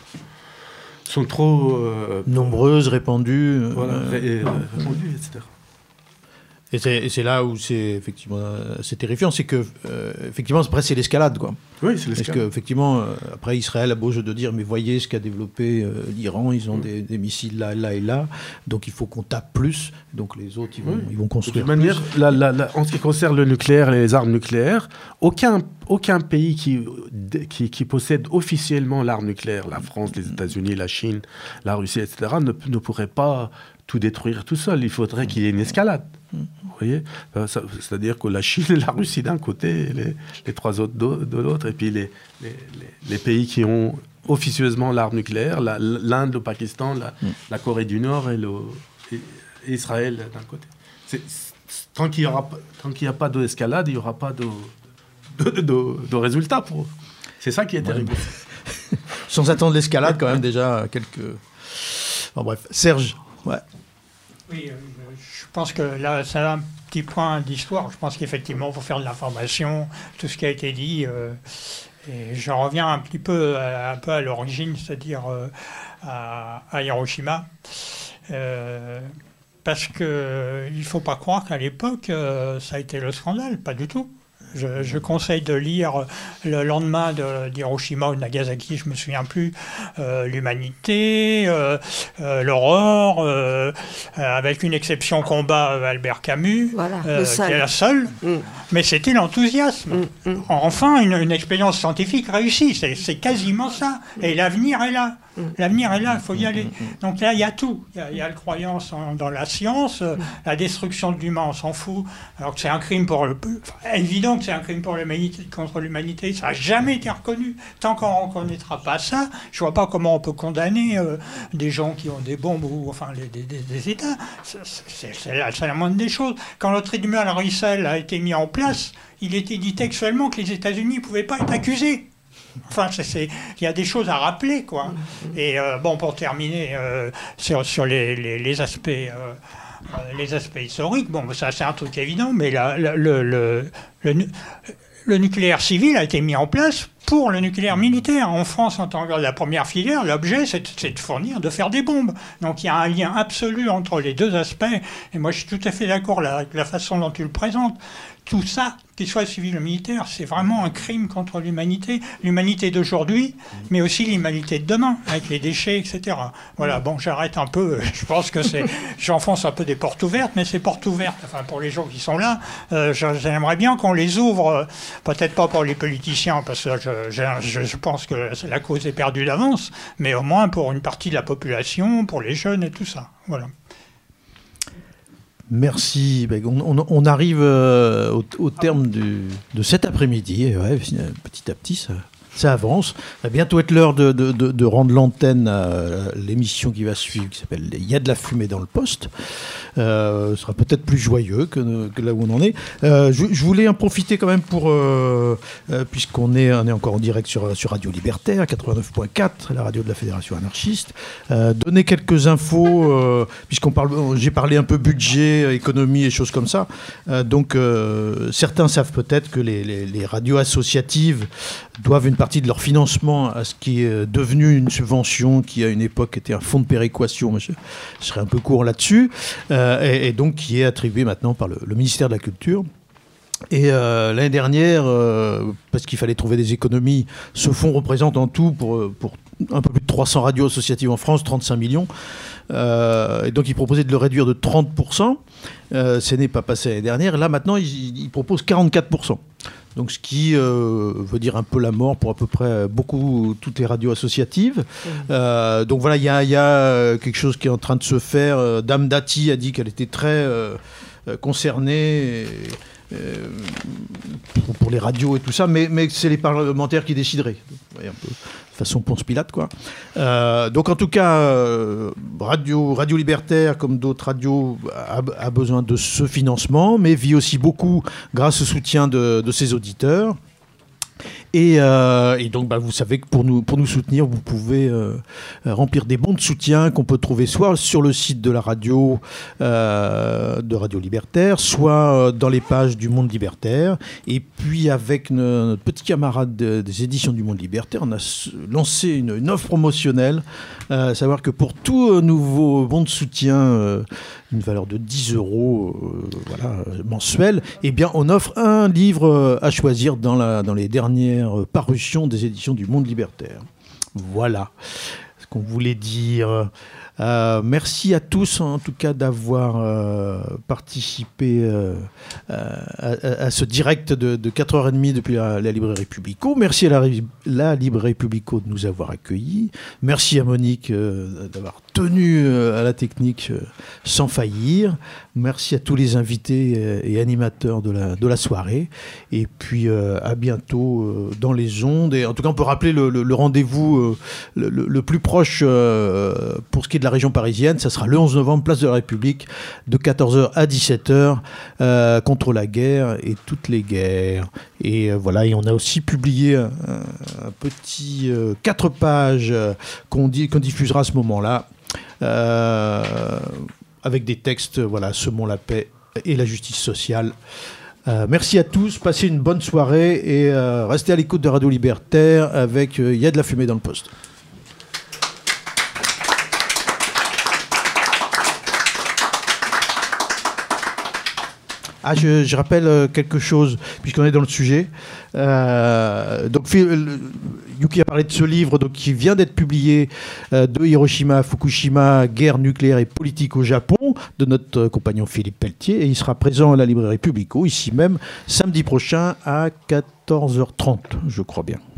sont trop... Euh, nombreuses, répandues. Voilà, euh, et, euh, répandues, et cetera. Et c'est, et c'est là où c'est effectivement c'est terrifiant, c'est que euh, effectivement après c'est l'escalade quoi. Oui, c'est l'escalade. Parce que effectivement euh, après Israël a beau jeu de dire mais voyez ce qu'a développé euh, l'Iran, ils ont mmh. des, des missiles là, là et là, donc il faut qu'on tape plus, donc les autres ils vont, oui. ils vont construire. De toute manière, la, la, la, en ce qui concerne le nucléaire et les armes nucléaires, aucun aucun pays qui qui, qui possède officiellement l'arme nucléaire, la France, les États-Unis, la Chine, la Russie, et cetera, ne, ne pourrait pas tout détruire tout seul. Il faudrait qu'il y ait une escalade. Vous voyez, c'est-à-dire que la Chine et la Russie d'un côté, les, les trois autres de, de l'autre, et puis les, les, les pays qui ont officieusement l'arme nucléaire, la, l'Inde, le Pakistan, la, mm. la Corée du Nord et, le, et, et Israël d'un côté. C'est, c'est, tant qu'il n'y a pas d'escalade, il n'y aura pas de, de, de, de, de résultat pour eux. C'est ça qui est terrible. Ouais. Sans attendre l'escalade, quand même, déjà quelques... Enfin, bref, Serge, ouais. Oui, euh, je pense que là, c'est un petit point d'histoire. Je pense qu'effectivement, il faut faire de l'information, tout ce qui a été dit. Euh, et je reviens un petit peu à, un peu à l'origine, c'est-à-dire euh, à, à Hiroshima. Euh, parce qu'il ne faut pas croire qu'à l'époque, euh, ça a été le scandale, pas du tout. Je, je conseille de lire le lendemain de, d'Hiroshima ou de Nagasaki, je ne me souviens plus, euh, l'humanité, euh, euh, l'aurore, euh, avec une exception combat Albert Camus, voilà, euh, qui est la seule, mm. mais c'était l'enthousiasme. Mm, mm. Enfin, une, une expérience scientifique réussie, c'est, c'est quasiment ça. Et l'avenir est là. L'avenir est là, il faut y aller. Donc là, il y a tout. Il y a, il y a la croyance en, dans la science, euh, la destruction de l'humain, on s'en fout. Alors que c'est un crime pour le... Enfin, évident que c'est un crime pour l'humanité, contre l'humanité. Ça n'a jamais été reconnu. Tant qu'on ne reconnaîtra pas ça, je ne vois pas comment on peut condamner euh, des gens qui ont des bombes ou enfin les, des, des, des États. C'est, c'est, c'est, la, c'est la moindre des choses. Quand le tribunal Russell a été mis en place, il était dit textuellement que les États-Unis ne pouvaient pas être accusés. Enfin, c'est, c'est, il y a des choses à rappeler, quoi. Et euh, bon, pour terminer euh, sur, sur les, les, les aspects, euh, les aspects historiques, bon, ça c'est un truc évident, mais la, la, le, le, le, le nucléaire civil a été mis en place pour le nucléaire militaire. En France, en tant que la première filière, l'objet, c'est, c'est de fournir, de faire des bombes. Donc il y a un lien absolu entre les deux aspects. Et moi, je suis tout à fait d'accord là, avec la façon dont tu le présentes. Tout ça, qu'il soit civil ou militaire, c'est vraiment un crime contre l'humanité. L'humanité d'aujourd'hui, mais aussi l'humanité de demain, avec les déchets, et cetera. Voilà, bon, j'arrête un peu. Je pense que c'est... J'enfonce un peu des portes ouvertes, mais ces portes ouvertes, enfin, pour les gens qui sont là, euh, j'aimerais bien qu'on les ouvre, peut-être pas pour les politiciens, parce que je, je, je pense que la cause est perdue d'avance, mais au moins pour une partie de la population, pour les jeunes et tout ça. Voilà. Merci. On, on, on arrive euh, au, au terme du, de cet après-midi. Et ouais, petit à petit, ça, ça avance. Ça va bientôt être l'heure de, de, de, de rendre l'antenne à l'émission qui va suivre, qui s'appelle « Il y a de la fumée dans le poste ». Euh, ce sera peut-être plus joyeux que, que là où on en est. Euh, je, je voulais en profiter quand même pour, euh, euh, puisqu'on est, on est encore en direct sur, sur Radio Libertaire, quatre-vingt-neuf point quatre, la radio de la Fédération anarchiste, euh, donner quelques infos, euh, puisqu'on parle, j'ai parlé un peu budget, économie et choses comme ça. Euh, donc, euh, certains savent peut-être que les, les, les radios associatives doivent une partie de leur financement à ce qui est devenu une subvention qui, à une époque, était un fonds de péréquation. Je, je serai un peu court là-dessus. Euh, Et, et donc qui est attribué maintenant par le, le ministère de la Culture. Et euh, l'année dernière, euh, parce qu'il fallait trouver des économies, ce fonds représente en tout, pour, pour un peu plus de trois cents radios associatives en France, trente-cinq millions. Euh, et donc il proposait de le réduire de trente pour cent. Euh, ce n'est pas passé l'année dernière. Là maintenant, il, il propose quarante-quatre pour cent. Donc ce qui euh, veut dire un peu la mort pour à peu près beaucoup, toutes les radios associatives. Mmh. Euh, donc voilà, il y a, y a quelque chose qui est en train de se faire. Dame Dati a dit qu'elle était très euh, concernée. Et, Euh, pour, pour les radios et tout ça, mais, mais c'est les parlementaires qui décideraient. Vous voyez, un peu façon Ponce Pilate, quoi. Euh, donc en tout cas, euh, Radio, Radio Libertaire, comme d'autres radios, a, a besoin de ce financement, mais vit aussi beaucoup grâce au soutien de, de ses auditeurs. Et, euh, et donc, bah, vous savez que pour nous, pour nous soutenir, vous pouvez euh, remplir des bons de soutien qu'on peut trouver soit sur le site de la radio, euh, de Radio Libertaire, soit dans les pages du Monde Libertaire. Et puis, avec notre, notre petit camarade de, des éditions du Monde Libertaire, on a lancé une, une offre promotionnelle, euh, à savoir que pour tout nouveau bon de soutien, euh, une valeur de dix euros euh, voilà, mensuel, eh bien, on offre un livre à choisir dans, la, dans les dernières parution des éditions du Monde Libertaire. Voilà ce qu'on voulait dire. Euh, merci à tous en tout cas d'avoir euh, participé euh, à, à, à ce direct de, de quatre heures trente depuis la, la librairie Publico. Merci à la, la librairie Publico de nous avoir accueillis. Merci à Monique euh, d'avoir tenu euh, à la technique euh, sans faillir. Merci à tous les invités euh, et animateurs de la, de la soirée. Et puis euh, à bientôt euh, dans les ondes. Et en tout cas, on peut rappeler le, le, le rendez-vous euh, le, le plus proche euh, pour ce qui est de la région parisienne. Ça sera le onze novembre, place de la République, de quatorze heures à dix-sept heures, euh, contre la guerre et toutes les guerres. Et euh, voilà, et on a aussi publié un, un petit euh, quatre pages euh, qu'on, dit, qu'on diffusera à ce moment-là. Euh, avec des textes, voilà, semons la paix et la justice sociale. Euh, merci à tous, passez une bonne soirée et euh, restez à l'écoute de Radio Libertaire avec euh, Il y a de la fumée dans le poste. Ah, je, je rappelle quelque chose, puisqu'on est dans le sujet. Euh, donc, Yuki a parlé de ce livre donc, qui vient d'être publié euh, de Hiroshima à Fukushima, guerre nucléaire et politique au Japon, de notre compagnon Philippe Pelletier. Et il sera présent à la librairie Publico, ici même, samedi prochain à quatorze heures trente, je crois bien.